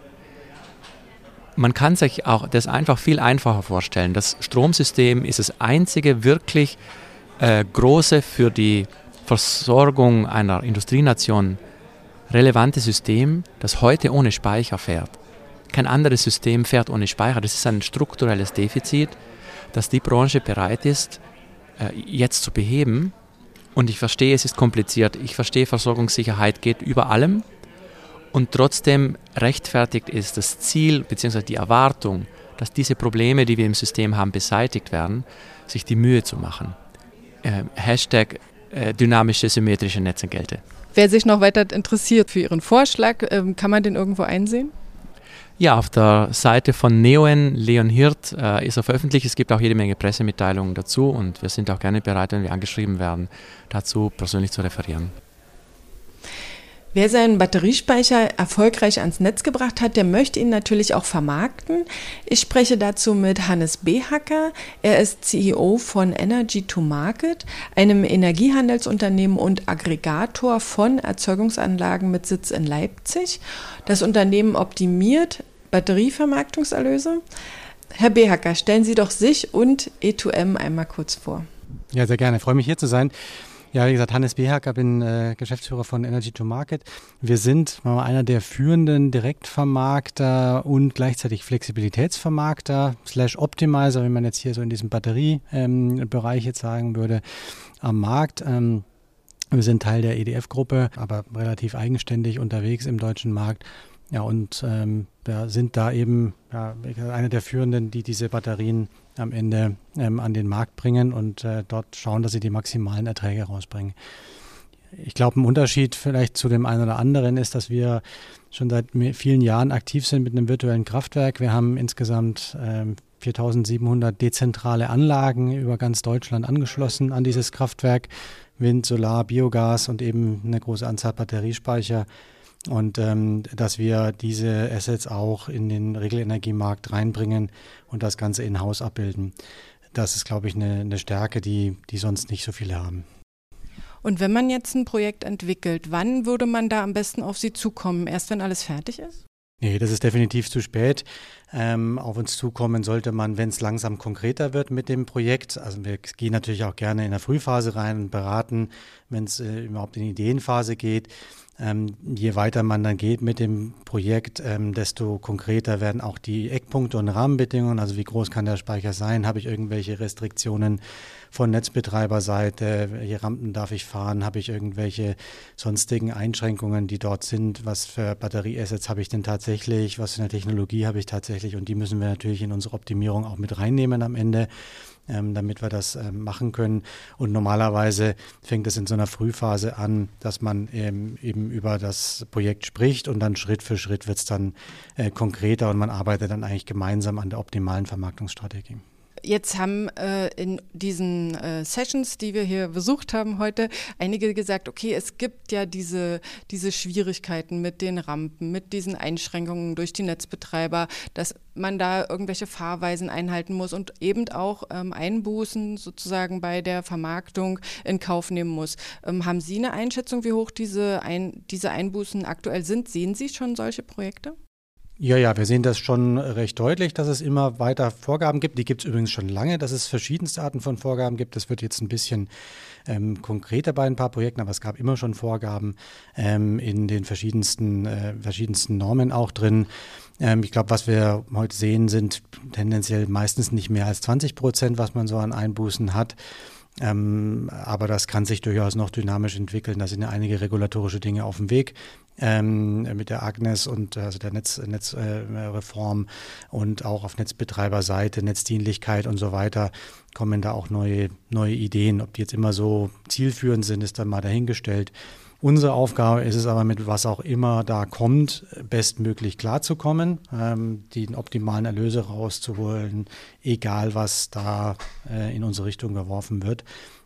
Man kann sich auch das einfach viel einfacher vorstellen. Das Stromsystem ist das einzige wirklich große, für die Versorgung einer Industrienation relevante System, das heute ohne Speicher fährt. Kein anderes System fährt ohne Speicher. Das ist ein strukturelles Defizit, das die Branche bereit ist, jetzt zu beheben. Und ich verstehe, es ist kompliziert. Ich verstehe, Versorgungssicherheit geht über allem. Und trotzdem rechtfertigt ist das Ziel bzw. die Erwartung, dass diese Probleme, die wir im System haben, beseitigt werden, sich die Mühe zu machen. Hashtag dynamische, symmetrische Netzentgelte. Wer sich noch weiter interessiert für Ihren Vorschlag, kann man den irgendwo einsehen? Ja, auf der Seite von Neoen, Leon Hirt, ist er veröffentlicht. Es gibt auch jede Menge Pressemitteilungen dazu und wir sind auch gerne bereit, wenn wir angeschrieben werden, dazu persönlich zu referieren. Wer seinen Batteriespeicher erfolgreich ans Netz gebracht hat, der möchte ihn natürlich auch vermarkten. Ich spreche dazu mit Hannes Behacker. Er ist CEO von Energy to Market, einem Energiehandelsunternehmen und Aggregator von Erzeugungsanlagen mit Sitz in Leipzig. Das Unternehmen optimiert Batterievermarktungserlöse. Herr Behacker, stellen Sie doch sich und E2M einmal kurz vor. Ja, sehr gerne. Ich freue mich, hier zu sein. Ja, wie gesagt, Hannes Behacker, bin Geschäftsführer von Energy to Market. Wir sind einer der führenden Direktvermarkter und gleichzeitig Flexibilitätsvermarkter / Optimizer, wenn man jetzt hier so in diesem Batteriebereich jetzt sagen würde, am Markt. Wir sind Teil der EDF-Gruppe, aber relativ eigenständig unterwegs im deutschen Markt. Ja, und sind da eben einer der Führenden, die diese Batterien am Ende an den Markt bringen und dort schauen, dass sie die maximalen Erträge rausbringen. Ich glaube, ein Unterschied vielleicht zu dem einen oder anderen ist, dass wir schon seit vielen Jahren aktiv sind mit einem virtuellen Kraftwerk. Wir haben insgesamt 4.700 dezentrale Anlagen über ganz Deutschland angeschlossen an dieses Kraftwerk. Wind, Solar, Biogas und eben eine große Anzahl Batteriespeicher. Und dass wir diese Assets auch in den Regelenergiemarkt reinbringen und das Ganze in-house abbilden. Das ist, glaube ich, eine Stärke, die sonst nicht so viele haben. Und wenn man jetzt ein Projekt entwickelt, wann würde man da am besten auf Sie zukommen? Erst wenn alles fertig ist? Nee, das ist definitiv zu spät. Auf uns zukommen sollte man, wenn es langsam konkreter wird mit dem Projekt. Also wir gehen natürlich auch gerne in der Frühphase rein und beraten, wenn es überhaupt in die Ideenphase geht. Je weiter man dann geht mit dem Projekt, desto konkreter werden auch die Eckpunkte und Rahmenbedingungen. Also wie groß kann der Speicher sein? Habe ich irgendwelche Restriktionen von Netzbetreiberseite? Welche Rampen darf ich fahren? Habe ich irgendwelche sonstigen Einschränkungen, die dort sind? Was für Batterieassets habe ich denn tatsächlich? Was für eine Technologie habe ich tatsächlich? Und die müssen wir natürlich in unsere Optimierung auch mit reinnehmen am Ende, damit wir das machen können. Und normalerweise fängt es in so einer Frühphase an, dass man eben über das Projekt spricht und dann Schritt für Schritt wird es dann konkreter und man arbeitet dann eigentlich gemeinsam an der optimalen Vermarktungsstrategie. Jetzt haben in diesen Sessions, die wir hier besucht haben heute, einige gesagt, okay, es gibt ja diese Schwierigkeiten mit den Rampen, mit diesen Einschränkungen durch die Netzbetreiber, dass man da irgendwelche Fahrweisen einhalten muss und eben auch Einbußen sozusagen bei der Vermarktung in Kauf nehmen muss. Haben Sie eine Einschätzung, wie hoch diese Einbußen aktuell sind? Sehen Sie schon solche Projekte? Ja, wir sehen das schon recht deutlich, dass es immer weiter Vorgaben gibt. Die gibt es übrigens schon lange, dass es verschiedenste Arten von Vorgaben gibt. Das wird jetzt ein bisschen konkreter bei ein paar Projekten, aber es gab immer schon Vorgaben in den verschiedensten Normen auch drin. Ich glaube, was wir heute sehen, sind tendenziell meistens nicht mehr als 20%, was man so an Einbußen hat. Aber das kann sich durchaus noch dynamisch entwickeln. Da sind ja einige regulatorische Dinge auf dem Weg mit der Agnes und also der Netzreform und auch auf Netzbetreiberseite, Netzdienlichkeit und so weiter kommen da auch neue Ideen. Ob die jetzt immer so zielführend sind, ist dann mal dahingestellt. Unsere Aufgabe ist es aber, mit was auch immer da kommt, bestmöglich klarzukommen, die optimalen Erlöse rauszuholen, egal was da in unsere Richtung geworfen wird.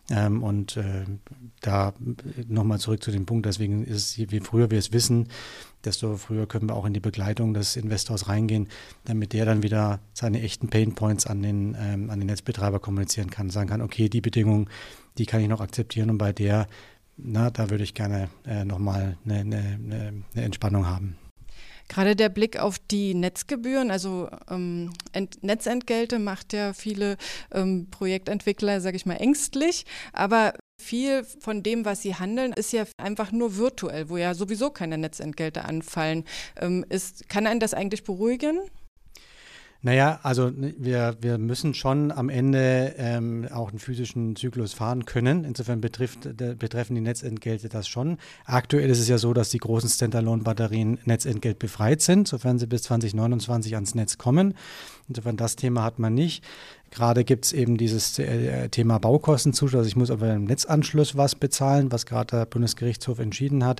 Da nochmal zurück zu dem Punkt, deswegen ist es, je früher wir es wissen, desto früher können wir auch in die Begleitung des Investors reingehen, damit der dann wieder seine echten Painpoints an den Netzbetreiber kommunizieren kann, sagen kann, okay, die Bedingungen, die kann ich noch akzeptieren und bei der da würde ich gerne nochmal eine Entspannung haben. Gerade der Blick auf die Netzgebühren, also Netzentgelte macht ja viele Projektentwickler, sage ich mal, ängstlich, aber viel von dem, was sie handeln, ist ja einfach nur virtuell, wo ja sowieso keine Netzentgelte anfallen. Kann einen das eigentlich beruhigen? Naja, also wir müssen schon am Ende auch einen physischen Zyklus fahren können. Insofern betreffen die Netzentgelte das schon. Aktuell ist es ja so, dass die großen Standalone-Batterien netzentgeltbefreit sind, sofern sie bis 2029 ans Netz kommen. Insofern das Thema hat man nicht. Gerade gibt es eben dieses Thema Baukostenzuschuss. Also ich muss aber im Netzanschluss was bezahlen, was gerade der Bundesgerichtshof entschieden hat.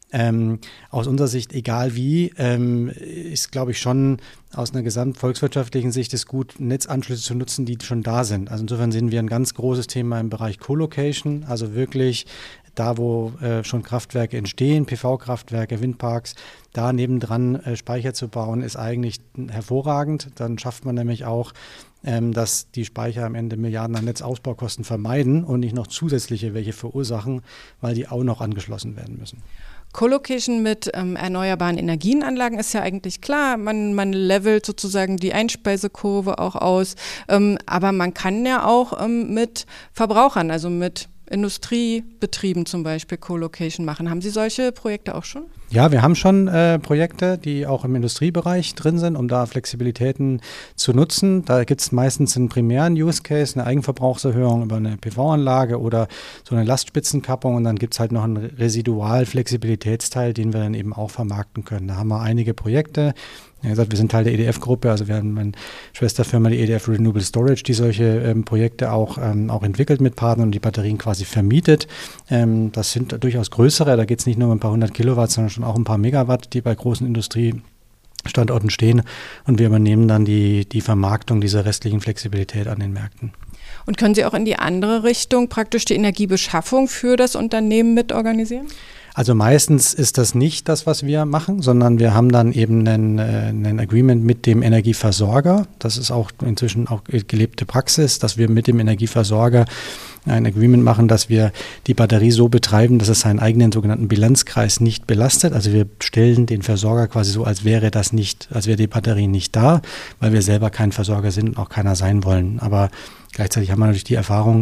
Aus unserer Sicht, egal wie, ist, glaube ich, schon aus einer gesamtvolkswirtschaftlichen Sicht ist gut, Netzanschlüsse zu nutzen, die schon da sind. Also insofern sehen wir ein ganz großes Thema im Bereich Co-Location, also wirklich da, wo schon Kraftwerke entstehen, PV-Kraftwerke, Windparks, da nebendran Speicher zu bauen, ist eigentlich hervorragend. Dann schafft man nämlich auch, dass die Speicher am Ende Milliarden an Netzausbaukosten vermeiden und nicht noch zusätzliche welche verursachen, weil die auch noch angeschlossen werden müssen. Co-Location mit erneuerbaren Energienanlagen ist ja eigentlich klar. Man levelt sozusagen die Einspeisekurve auch aus. Aber man kann ja auch mit Verbrauchern, also mit Industriebetrieben zum Beispiel Co-Location machen. Haben Sie solche Projekte auch schon? Ja, wir haben schon Projekte, die auch im Industriebereich drin sind, um da Flexibilitäten zu nutzen. Da gibt es meistens einen primären Use Case, eine Eigenverbrauchserhöhung über eine PV-Anlage oder so eine Lastspitzenkappung und dann gibt es halt noch einen Residual-Flexibilitätsteil, den wir dann eben auch vermarkten können. Da haben wir einige Projekte. Ja, gesagt, wir sind Teil der EDF-Gruppe, also wir haben meine Schwesterfirma, die EDF Renewable Storage, die solche Projekte auch entwickelt mit Partnern und die Batterien quasi vermietet. Das sind durchaus größere, da geht es nicht nur um ein paar 100 Kilowatt, sondern schon auch ein paar Megawatt, die bei großen Industriestandorten stehen und wir übernehmen dann die Vermarktung dieser restlichen Flexibilität an den Märkten. Und können Sie auch in die andere Richtung praktisch die Energiebeschaffung für das Unternehmen mitorganisieren? Also meistens ist das nicht das, was wir machen, sondern wir haben dann eben ein Agreement mit dem Energieversorger. Das ist auch inzwischen auch gelebte Praxis, dass wir mit dem Energieversorger ein Agreement machen, dass wir die Batterie so betreiben, dass es seinen eigenen sogenannten Bilanzkreis nicht belastet. Also wir stellen den Versorger quasi so, als wäre die Batterie nicht da, weil wir selber kein Versorger sind und auch keiner sein wollen. Aber gleichzeitig haben wir natürlich die Erfahrung,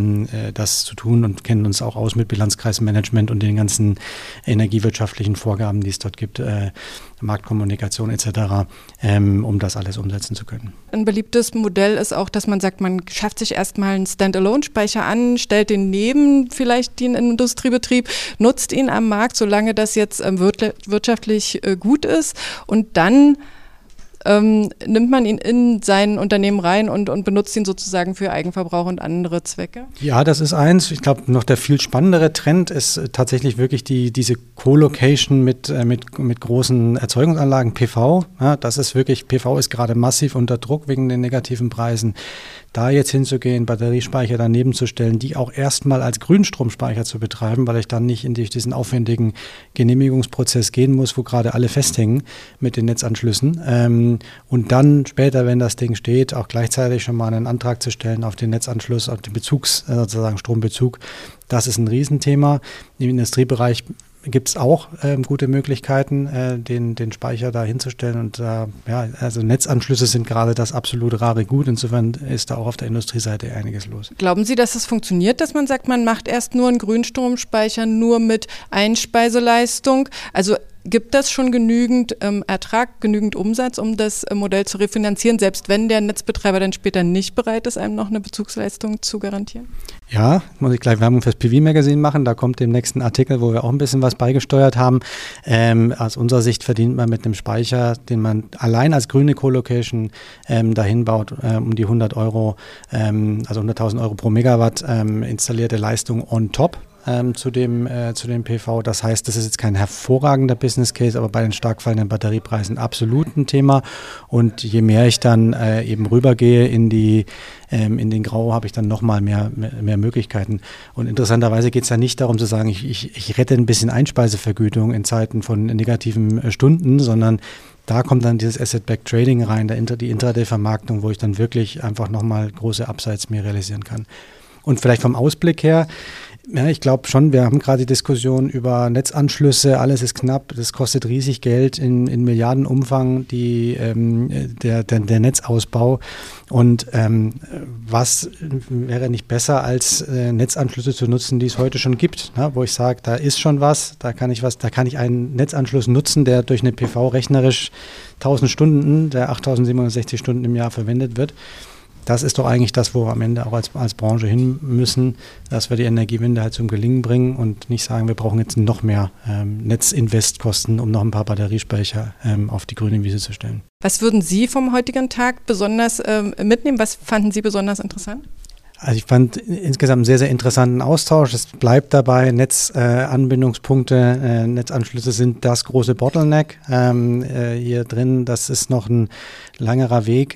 das zu tun und kennen uns auch aus mit Bilanzkreismanagement und den ganzen energiewirtschaftlichen Vorgaben, die es dort gibt, Marktkommunikation etc., um das alles umsetzen zu können. Ein beliebtes Modell ist auch, dass man sagt, man schafft sich erstmal einen Standalone-Speicher an, stellt den neben vielleicht den Industriebetrieb, nutzt ihn am Markt, solange das jetzt wirtschaftlich gut ist, und dann nimmt man ihn in sein Unternehmen rein und benutzt ihn sozusagen für Eigenverbrauch und andere Zwecke? Ja, das ist eins. Ich glaube, noch der viel spannendere Trend ist tatsächlich wirklich diese Co-Location mit großen Erzeugungsanlagen, PV. Ja, das ist wirklich, PV ist gerade massiv unter Druck wegen den negativen Preisen. Da jetzt hinzugehen, Batteriespeicher daneben zu stellen, die auch erstmal als Grünstromspeicher zu betreiben, weil ich dann nicht in diesen aufwendigen Genehmigungsprozess gehen muss, wo gerade alle festhängen mit den Netzanschlüssen. Und dann später, wenn das Ding steht, auch gleichzeitig schon mal einen Antrag zu stellen auf den Netzanschluss, auf den sozusagen Strombezug. Das ist ein Riesenthema. Im Industriebereich gibt es auch gute Möglichkeiten, den Speicher da hinzustellen. Und also Netzanschlüsse sind gerade das absolut rare Gut. Insofern ist da auch auf der Industrieseite einiges los. Glauben Sie, dass es funktioniert, dass man sagt, man macht erst nur einen Grünstromspeicher nur mit Einspeiseleistung? Also gibt das schon genügend Ertrag, genügend Umsatz, um das Modell zu refinanzieren, selbst wenn der Netzbetreiber dann später nicht bereit ist, einem noch eine Bezugsleistung zu garantieren? Ja, muss ich gleich Werbung fürs PV-Magazin machen. Da kommt demnächst ein Artikel, wo wir auch ein bisschen was beigesteuert haben. Aus unserer Sicht verdient man mit einem Speicher, den man allein als grüne Co-Location dahin baut, um die 100 Euro, also 100.000 Euro pro Megawatt installierte Leistung on top. Zu dem PV. Das heißt, das ist jetzt kein hervorragender Business Case, aber bei den stark fallenden Batteriepreisen absolut ein Thema. Und je mehr ich dann eben rübergehe in den Grau, habe ich dann nochmal mehr Möglichkeiten. Und interessanterweise geht es ja nicht darum zu sagen, ich rette ein bisschen Einspeisevergütung in Zeiten von negativen Stunden, sondern da kommt dann dieses Asset-Backed Trading rein, die Intraday-Vermarktung, wo ich dann wirklich einfach nochmal große Upsides mir realisieren kann. Und vielleicht vom Ausblick her, ja, ich glaube schon, wir haben gerade die Diskussion über Netzanschlüsse, alles ist knapp, das kostet riesig Geld in Milliardenumfang, der Netzausbau. Und was wäre nicht besser, als Netzanschlüsse zu nutzen, die es heute schon gibt, ne? Wo ich sage, da ist schon was, da kann ich einen Netzanschluss nutzen, der durch eine PV rechnerisch 1000 Stunden, der 8760 Stunden im Jahr verwendet wird. Das ist doch eigentlich das, wo wir am Ende auch als Branche hin müssen, dass wir die Energiewende halt zum Gelingen bringen und nicht sagen, wir brauchen jetzt noch mehr Netzinvestkosten, um noch ein paar Batteriespeicher auf die grüne Wiese zu stellen. Was würden Sie vom heutigen Tag besonders mitnehmen? Was fanden Sie besonders interessant? Also ich fand insgesamt einen sehr, sehr interessanten Austausch. Es bleibt dabei, Netzanbindungspunkte, Netzanschlüsse sind das große Bottleneck hier drin. Das ist noch ein langerer Weg,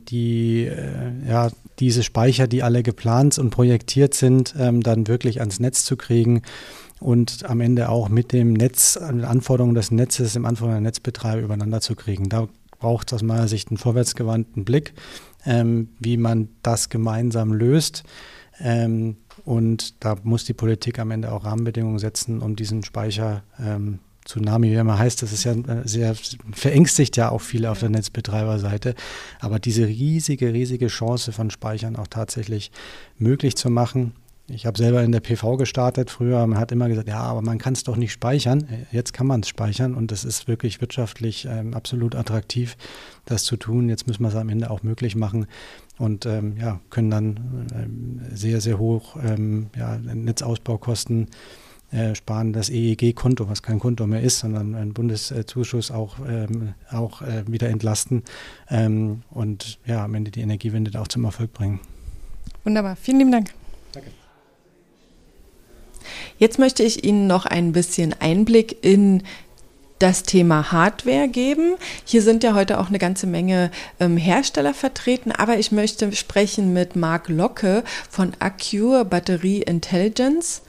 diese Speicher, die alle geplant und projektiert sind, dann wirklich ans Netz zu kriegen und am Ende auch mit dem Netz, Anforderungen des Netzes, dem Anforderungen der Netzbetreiber übereinander zu kriegen. Da braucht es aus meiner Sicht einen vorwärtsgewandten Blick, wie man das gemeinsam löst. Und da muss die Politik am Ende auch Rahmenbedingungen setzen, um diesen Speicher Tsunami, wie immer heißt, das ist ja sehr verängstigt ja auch viele auf der Netzbetreiberseite. Aber diese riesige Chance von Speichern auch tatsächlich möglich zu machen. Ich habe selber in der PV gestartet früher. Man hat immer gesagt, ja, aber man kann es doch nicht speichern. Jetzt kann man es speichern und es ist wirklich wirtschaftlich absolut attraktiv, das zu tun. Jetzt müssen wir es am Ende auch möglich machen und können dann sehr, sehr hoch Netzausbaukosten sparen. Das EEG-Konto, was kein Konto mehr ist, sondern ein Bundeszuschuss auch wieder entlasten und am Ende die Energiewende auch zum Erfolg bringen. Wunderbar. Vielen lieben Dank. Danke. Jetzt möchte ich Ihnen noch ein bisschen Einblick in das Thema Hardware geben. Hier sind ja heute auch eine ganze Menge Hersteller vertreten, aber ich möchte sprechen mit Marc Locke von Accure Battery Intelligence,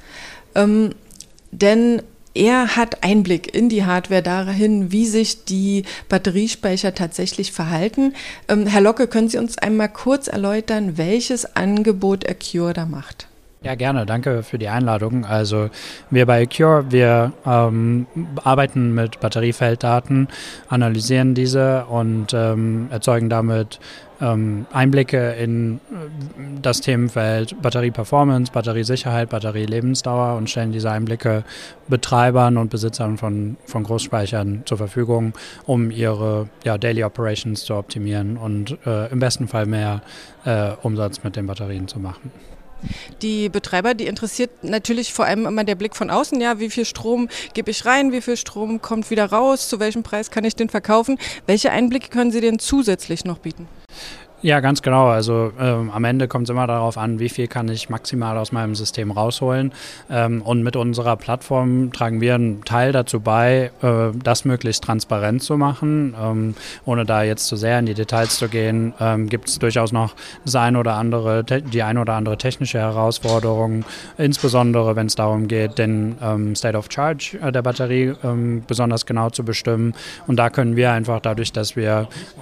denn er hat Einblick in die Hardware dahin, wie sich die Batteriespeicher tatsächlich verhalten. Herr Locke, können Sie uns einmal kurz erläutern, welches Angebot Accure da macht? Ja, gerne. Danke für die Einladung. Also wir bei Cure, wir arbeiten mit Batteriefelddaten, analysieren diese und erzeugen damit Einblicke in das Themenfeld Batterieperformance, Batteriesicherheit, Batterielebensdauer und stellen diese Einblicke Betreibern und Besitzern von Großspeichern zur Verfügung, um ihre Daily Operations zu optimieren und im besten Fall mehr Umsatz mit den Batterien zu machen. Die Betreiber, die interessiert natürlich vor allem immer der Blick von außen. Ja, wie viel Strom gebe ich rein, wie viel Strom kommt wieder raus, zu welchem Preis kann ich den verkaufen? Welche Einblicke können Sie denn zusätzlich noch bieten? Ja, ganz genau. Also am Ende kommt es immer darauf an, wie viel kann ich maximal aus meinem System rausholen. Und mit unserer Plattform tragen wir einen Teil dazu bei, das möglichst transparent zu machen. Ohne da jetzt zu sehr in die Details zu gehen, gibt es durchaus noch die ein oder andere technische Herausforderung, insbesondere wenn es darum geht, den State of Charge der Batterie besonders genau zu bestimmen. Und da können wir einfach dadurch, dass wir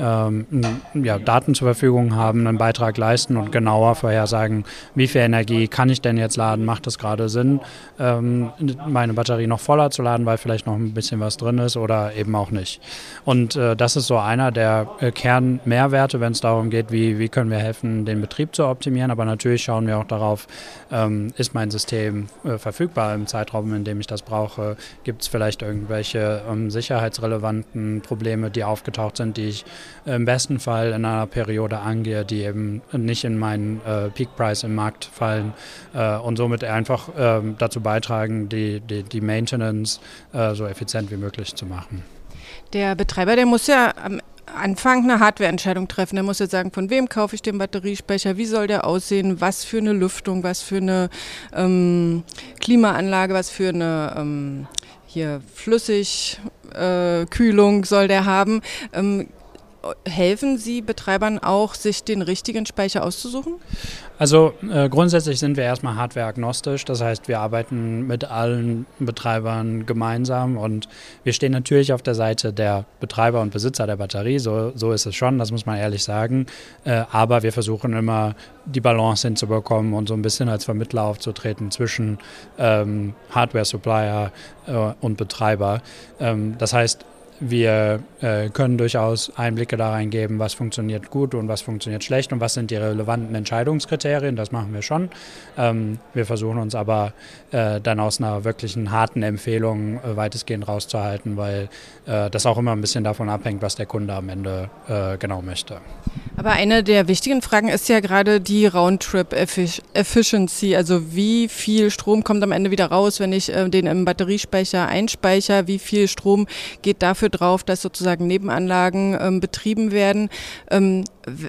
Daten zur Verfügung haben, einen Beitrag leisten und genauer vorhersagen, wie viel Energie kann ich denn jetzt laden, macht es gerade Sinn, meine Batterie noch voller zu laden, weil vielleicht noch ein bisschen was drin ist oder eben auch nicht. Und das ist so einer der Kernmehrwerte, wenn es darum geht, wie können wir helfen, den Betrieb zu optimieren, aber natürlich schauen wir auch darauf, ist mein System verfügbar im Zeitraum, in dem ich das brauche, gibt es vielleicht irgendwelche sicherheitsrelevanten Probleme, die aufgetaucht sind, die ich im besten Fall in einer Periode angehe, die eben nicht in meinen Peak Price im Markt fallen und somit einfach dazu beitragen, die Maintenance so effizient wie möglich zu machen. Der Betreiber, der muss ja am Anfang eine Hardwareentscheidung treffen. Der muss jetzt sagen, von wem kaufe ich den Batteriespeicher, wie soll der aussehen, was für eine Lüftung, was für eine Klimaanlage, was für eine Flüssigkühlung soll der haben. Helfen Sie Betreibern auch, sich den richtigen Speicher auszusuchen? Also grundsätzlich sind wir erstmal hardwareagnostisch, das heißt, wir arbeiten mit allen Betreibern gemeinsam und wir stehen natürlich auf der Seite der Betreiber und Besitzer der Batterie, so ist es schon, das muss man ehrlich sagen, aber wir versuchen immer die Balance hinzubekommen und so ein bisschen als Vermittler aufzutreten zwischen Hardware-Supplier und Betreiber. Das heißt, wir können durchaus Einblicke da reingeben, was funktioniert gut und was funktioniert schlecht und was sind die relevanten Entscheidungskriterien, das machen wir schon. Wir versuchen uns aber dann aus einer wirklichen harten Empfehlung weitestgehend rauszuhalten, weil das auch immer ein bisschen davon abhängt, was der Kunde am Ende genau möchte. Aber eine der wichtigen Fragen ist ja gerade die Roundtrip-Efficiency, also wie viel Strom kommt am Ende wieder raus, wenn ich den im Batteriespeicher einspeichere, wie viel Strom geht dafür drauf, dass sozusagen Nebenanlagen betrieben werden. Von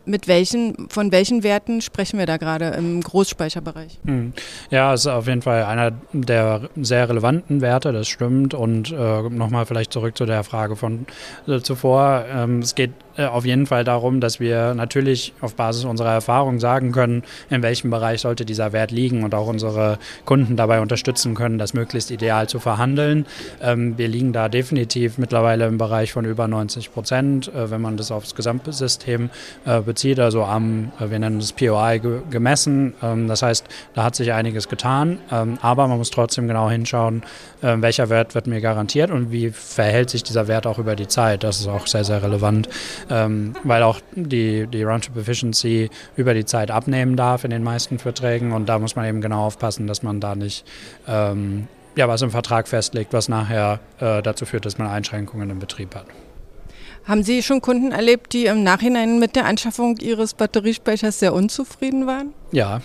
welchen Werten sprechen wir da gerade im Großspeicherbereich? Ja, es ist auf jeden Fall einer der sehr relevanten Werte, das stimmt. Und nochmal vielleicht zurück zu der Frage von zuvor. Es geht auf jeden Fall darum, dass wir natürlich auf Basis unserer Erfahrung sagen können, in welchem Bereich sollte dieser Wert liegen und auch unsere Kunden dabei unterstützen können, das möglichst ideal zu verhandeln. Wir liegen da definitiv mittlerweile im Bereich von über 90%, wenn man das aufs Gesamtsystem bezieht, also wir nennen es POI gemessen. Das heißt, da hat sich einiges getan, aber man muss trotzdem genau hinschauen, welcher Wert wird mir garantiert und wie verhält sich dieser Wert auch über die Zeit. Das ist auch sehr, sehr relevant, weil auch die Roundtrip Efficiency über die Zeit abnehmen darf in den meisten Verträgen und da muss man eben genau aufpassen, dass man da nicht was im Vertrag festlegt, was nachher dazu führt, dass man Einschränkungen im Betrieb hat. Haben Sie schon Kunden erlebt, die im Nachhinein mit der Anschaffung Ihres Batteriespeichers sehr unzufrieden waren? Ja.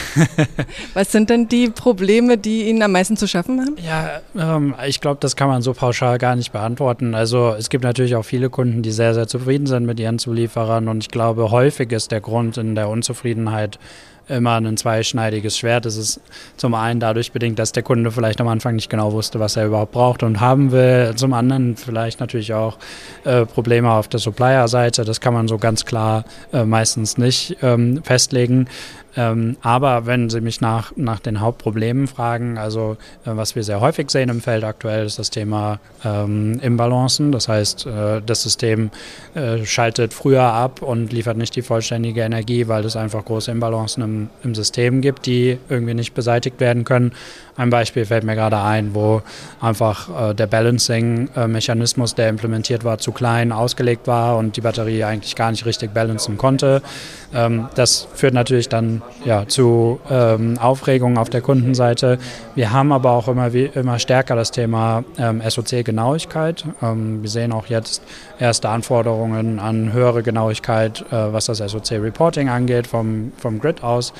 Was sind denn die Probleme, die Ihnen am meisten zu schaffen machen? Ja, ich glaube, das kann man so pauschal gar nicht beantworten. Also es gibt natürlich auch viele Kunden, die sehr, sehr zufrieden sind mit ihren Zulieferern und ich glaube, häufig ist der Grund in der Unzufriedenheit immer ein zweischneidiges Schwert. Es ist zum einen dadurch bedingt, dass der Kunde vielleicht am Anfang nicht genau wusste, was er überhaupt braucht und haben will. Zum anderen vielleicht natürlich auch Probleme auf der Supplier-Seite. Das kann man so ganz klar meistens nicht festlegen. Aber wenn Sie mich nach den Hauptproblemen fragen, also was wir sehr häufig sehen im Feld aktuell, ist das Thema Imbalancen. Das heißt, das System schaltet früher ab und liefert nicht die vollständige Energie, weil es einfach große Imbalancen im System gibt, die irgendwie nicht beseitigt werden können. Ein Beispiel fällt mir gerade ein, wo einfach der Balancing-Mechanismus, der implementiert war, zu klein ausgelegt war und die Batterie eigentlich gar nicht richtig balancen konnte. Das führt natürlich dann zu Aufregung auf der Kundenseite. Wir haben aber auch immer stärker das Thema SOC-Genauigkeit. Wir sehen auch jetzt erste Anforderungen an höhere Genauigkeit, was das SOC-Reporting angeht, vom Grid aus.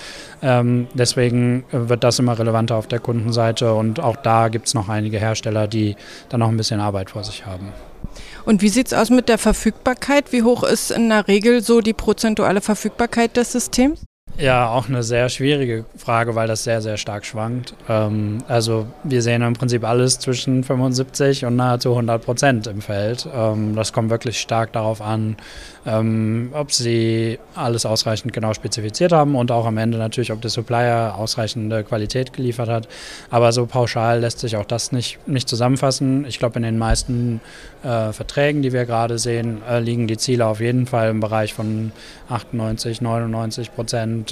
Deswegen wird das immer relevanter auf der Kundenseite und auch da gibt es noch einige Hersteller, die dann noch ein bisschen Arbeit vor sich haben. Und wie sieht es aus mit der Verfügbarkeit? Wie hoch ist in der Regel so die prozentuale Verfügbarkeit des Systems? Ja, auch eine sehr schwierige Frage, weil das sehr, sehr stark schwankt. Also wir sehen im Prinzip alles zwischen 75 und nahezu 100% im Feld. Das kommt wirklich stark darauf an, ob sie alles ausreichend genau spezifiziert haben und auch am Ende natürlich, ob der Supplier ausreichende Qualität geliefert hat. Aber so pauschal lässt sich auch das nicht zusammenfassen. Ich glaube, in den meisten Verträgen, die wir gerade sehen, liegen die Ziele auf jeden Fall im Bereich von 98, 99%.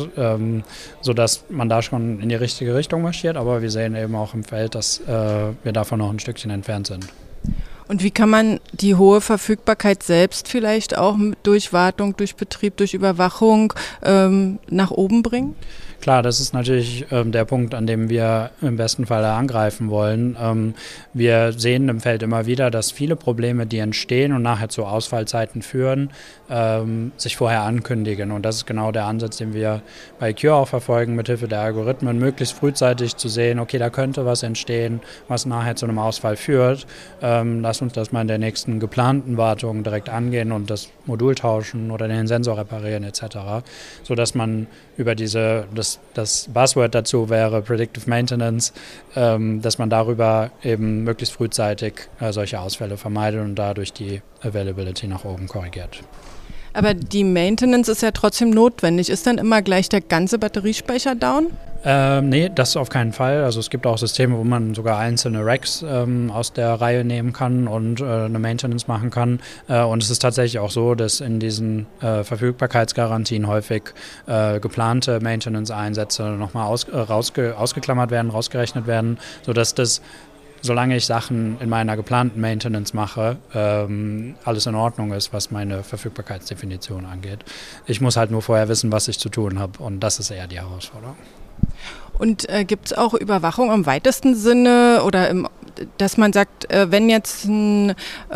Sodass man da schon in die richtige Richtung marschiert, aber wir sehen eben auch im Feld, dass wir davon noch ein Stückchen entfernt sind. Und wie kann man die hohe Verfügbarkeit selbst vielleicht auch durch Wartung, durch Betrieb, durch Überwachung nach oben bringen? Klar, das ist natürlich der Punkt, an dem wir im besten Fall angreifen wollen. Wir sehen im Feld immer wieder, dass viele Probleme, die entstehen und nachher zu Ausfallzeiten führen, sich vorher ankündigen. Und das ist genau der Ansatz, den wir bei Cure auch verfolgen, mithilfe der Algorithmen, möglichst frühzeitig zu sehen, okay, da könnte was entstehen, was nachher zu einem Ausfall führt. Lass uns das mal in der nächsten geplanten Wartung direkt angehen und das Modul tauschen oder den Sensor reparieren etc., sodass man über das Buzzword dazu wäre Predictive Maintenance, dass man darüber eben möglichst frühzeitig solche Ausfälle vermeidet und dadurch die Availability nach oben korrigiert. Aber die Maintenance ist ja trotzdem notwendig. Ist dann immer gleich der ganze Batteriespeicher down? Nee, das auf keinen Fall. Also es gibt auch Systeme, wo man sogar einzelne Racks aus der Reihe nehmen kann und eine Maintenance machen kann. Und es ist tatsächlich auch so, dass in diesen Verfügbarkeitsgarantien häufig geplante Maintenance-Einsätze nochmal ausgeklammert werden, rausgerechnet werden, sodass das, solange ich Sachen in meiner geplanten Maintenance mache, alles in Ordnung ist, was meine Verfügbarkeitsdefinition angeht. Ich muss halt nur vorher wissen, was ich zu tun habe und das ist eher die Herausforderung. Und gibt es auch Überwachung im weitesten Sinne oder dass man sagt, wenn jetzt eine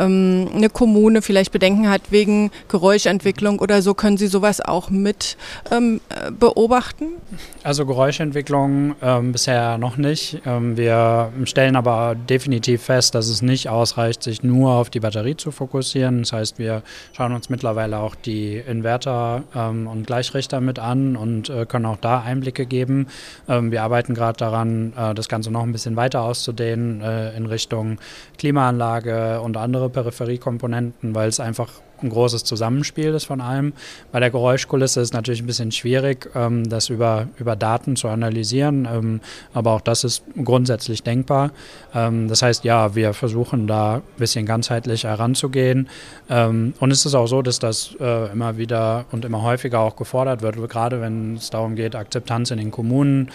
Kommune vielleicht Bedenken hat wegen Geräuschentwicklung oder so, können Sie sowas auch mit beobachten? Also Geräuschentwicklung bisher noch nicht. Wir stellen aber definitiv fest, dass es nicht ausreicht, sich nur auf die Batterie zu fokussieren. Das heißt, wir schauen uns mittlerweile auch die Inverter und Gleichrichter mit an und können auch da Einblicke geben. Wir arbeiten gerade daran, das Ganze noch ein bisschen weiter auszudehnen in Richtung Klimaanlage und andere Peripheriekomponenten, weil es einfach ein großes Zusammenspiel ist von allem. Bei der Geräuschkulisse ist es natürlich ein bisschen schwierig, das über Daten zu analysieren, aber auch das ist grundsätzlich denkbar. Das heißt, ja, wir versuchen da ein bisschen ganzheitlich heranzugehen und es ist auch so, dass das immer wieder und immer häufiger auch gefordert wird, gerade wenn es darum geht, Akzeptanz in den Kommunen,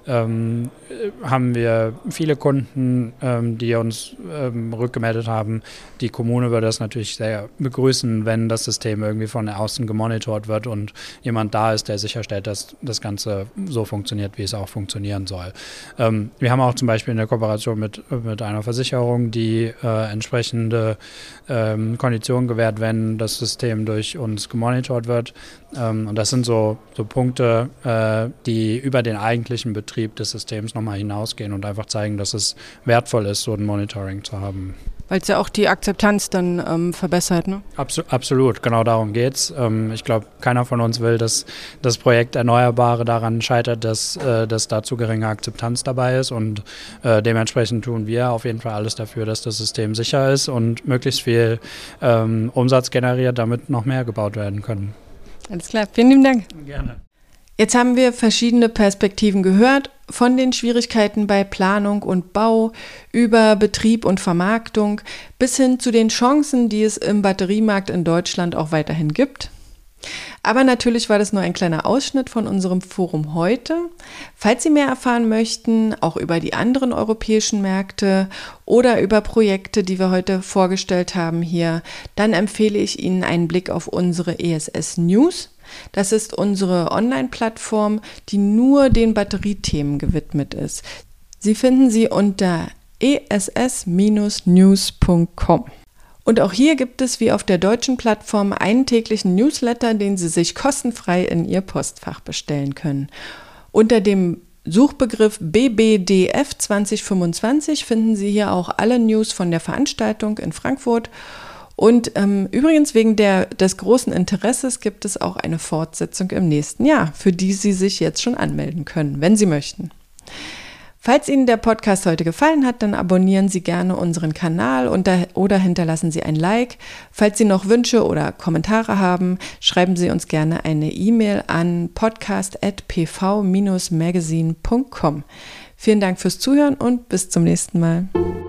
haben wir viele Kunden, die uns rückgemeldet haben, die Kommune würde das natürlich sehr begrüßen, wenn das System irgendwie von außen gemonitort wird und jemand da ist, der sicherstellt, dass das Ganze so funktioniert, wie es auch funktionieren soll. Wir haben auch zum Beispiel eine Kooperation mit einer Versicherung, die entsprechende Konditionen gewährt, wenn das System durch uns gemonitort wird. Und das sind so Punkte, die über den eigentlichen Betrieb des Systems nochmal hinausgehen und einfach zeigen, dass es wertvoll ist, so ein Monitoring zu haben. Weil es ja auch die Akzeptanz dann verbessert, ne? Absolut, genau darum geht's. Ich glaube, keiner von uns will, dass das Projekt Erneuerbare daran scheitert, dass da zu geringe Akzeptanz dabei ist und dementsprechend tun wir auf jeden Fall alles dafür, dass das System sicher ist und möglichst viel Umsatz generiert, damit noch mehr gebaut werden können. Alles klar, vielen lieben Dank. Gerne. Jetzt haben wir verschiedene Perspektiven gehört, von den Schwierigkeiten bei Planung und Bau über Betrieb und Vermarktung bis hin zu den Chancen, die es im Batteriemarkt in Deutschland auch weiterhin gibt. Aber natürlich war das nur ein kleiner Ausschnitt von unserem Forum heute. Falls Sie mehr erfahren möchten, auch über die anderen europäischen Märkte oder über Projekte, die wir heute vorgestellt haben hier, dann empfehle ich Ihnen einen Blick auf unsere ESS News. Das ist unsere Online-Plattform, die nur den Batteriethemen gewidmet ist. Sie finden sie unter ess-news.com. Und auch hier gibt es wie auf der deutschen Plattform einen täglichen Newsletter, den Sie sich kostenfrei in Ihr Postfach bestellen können. Unter dem Suchbegriff BBDF 2025 finden Sie hier auch alle News von der Veranstaltung in Frankfurt. Und übrigens wegen des großen Interesses gibt es auch eine Fortsetzung im nächsten Jahr, für die Sie sich jetzt schon anmelden können, wenn Sie möchten. Falls Ihnen der Podcast heute gefallen hat, dann abonnieren Sie gerne unseren Kanal oder hinterlassen Sie ein Like. Falls Sie noch Wünsche oder Kommentare haben, schreiben Sie uns gerne eine E-Mail an podcast@pv-magazine.com. Vielen Dank fürs Zuhören und bis zum nächsten Mal.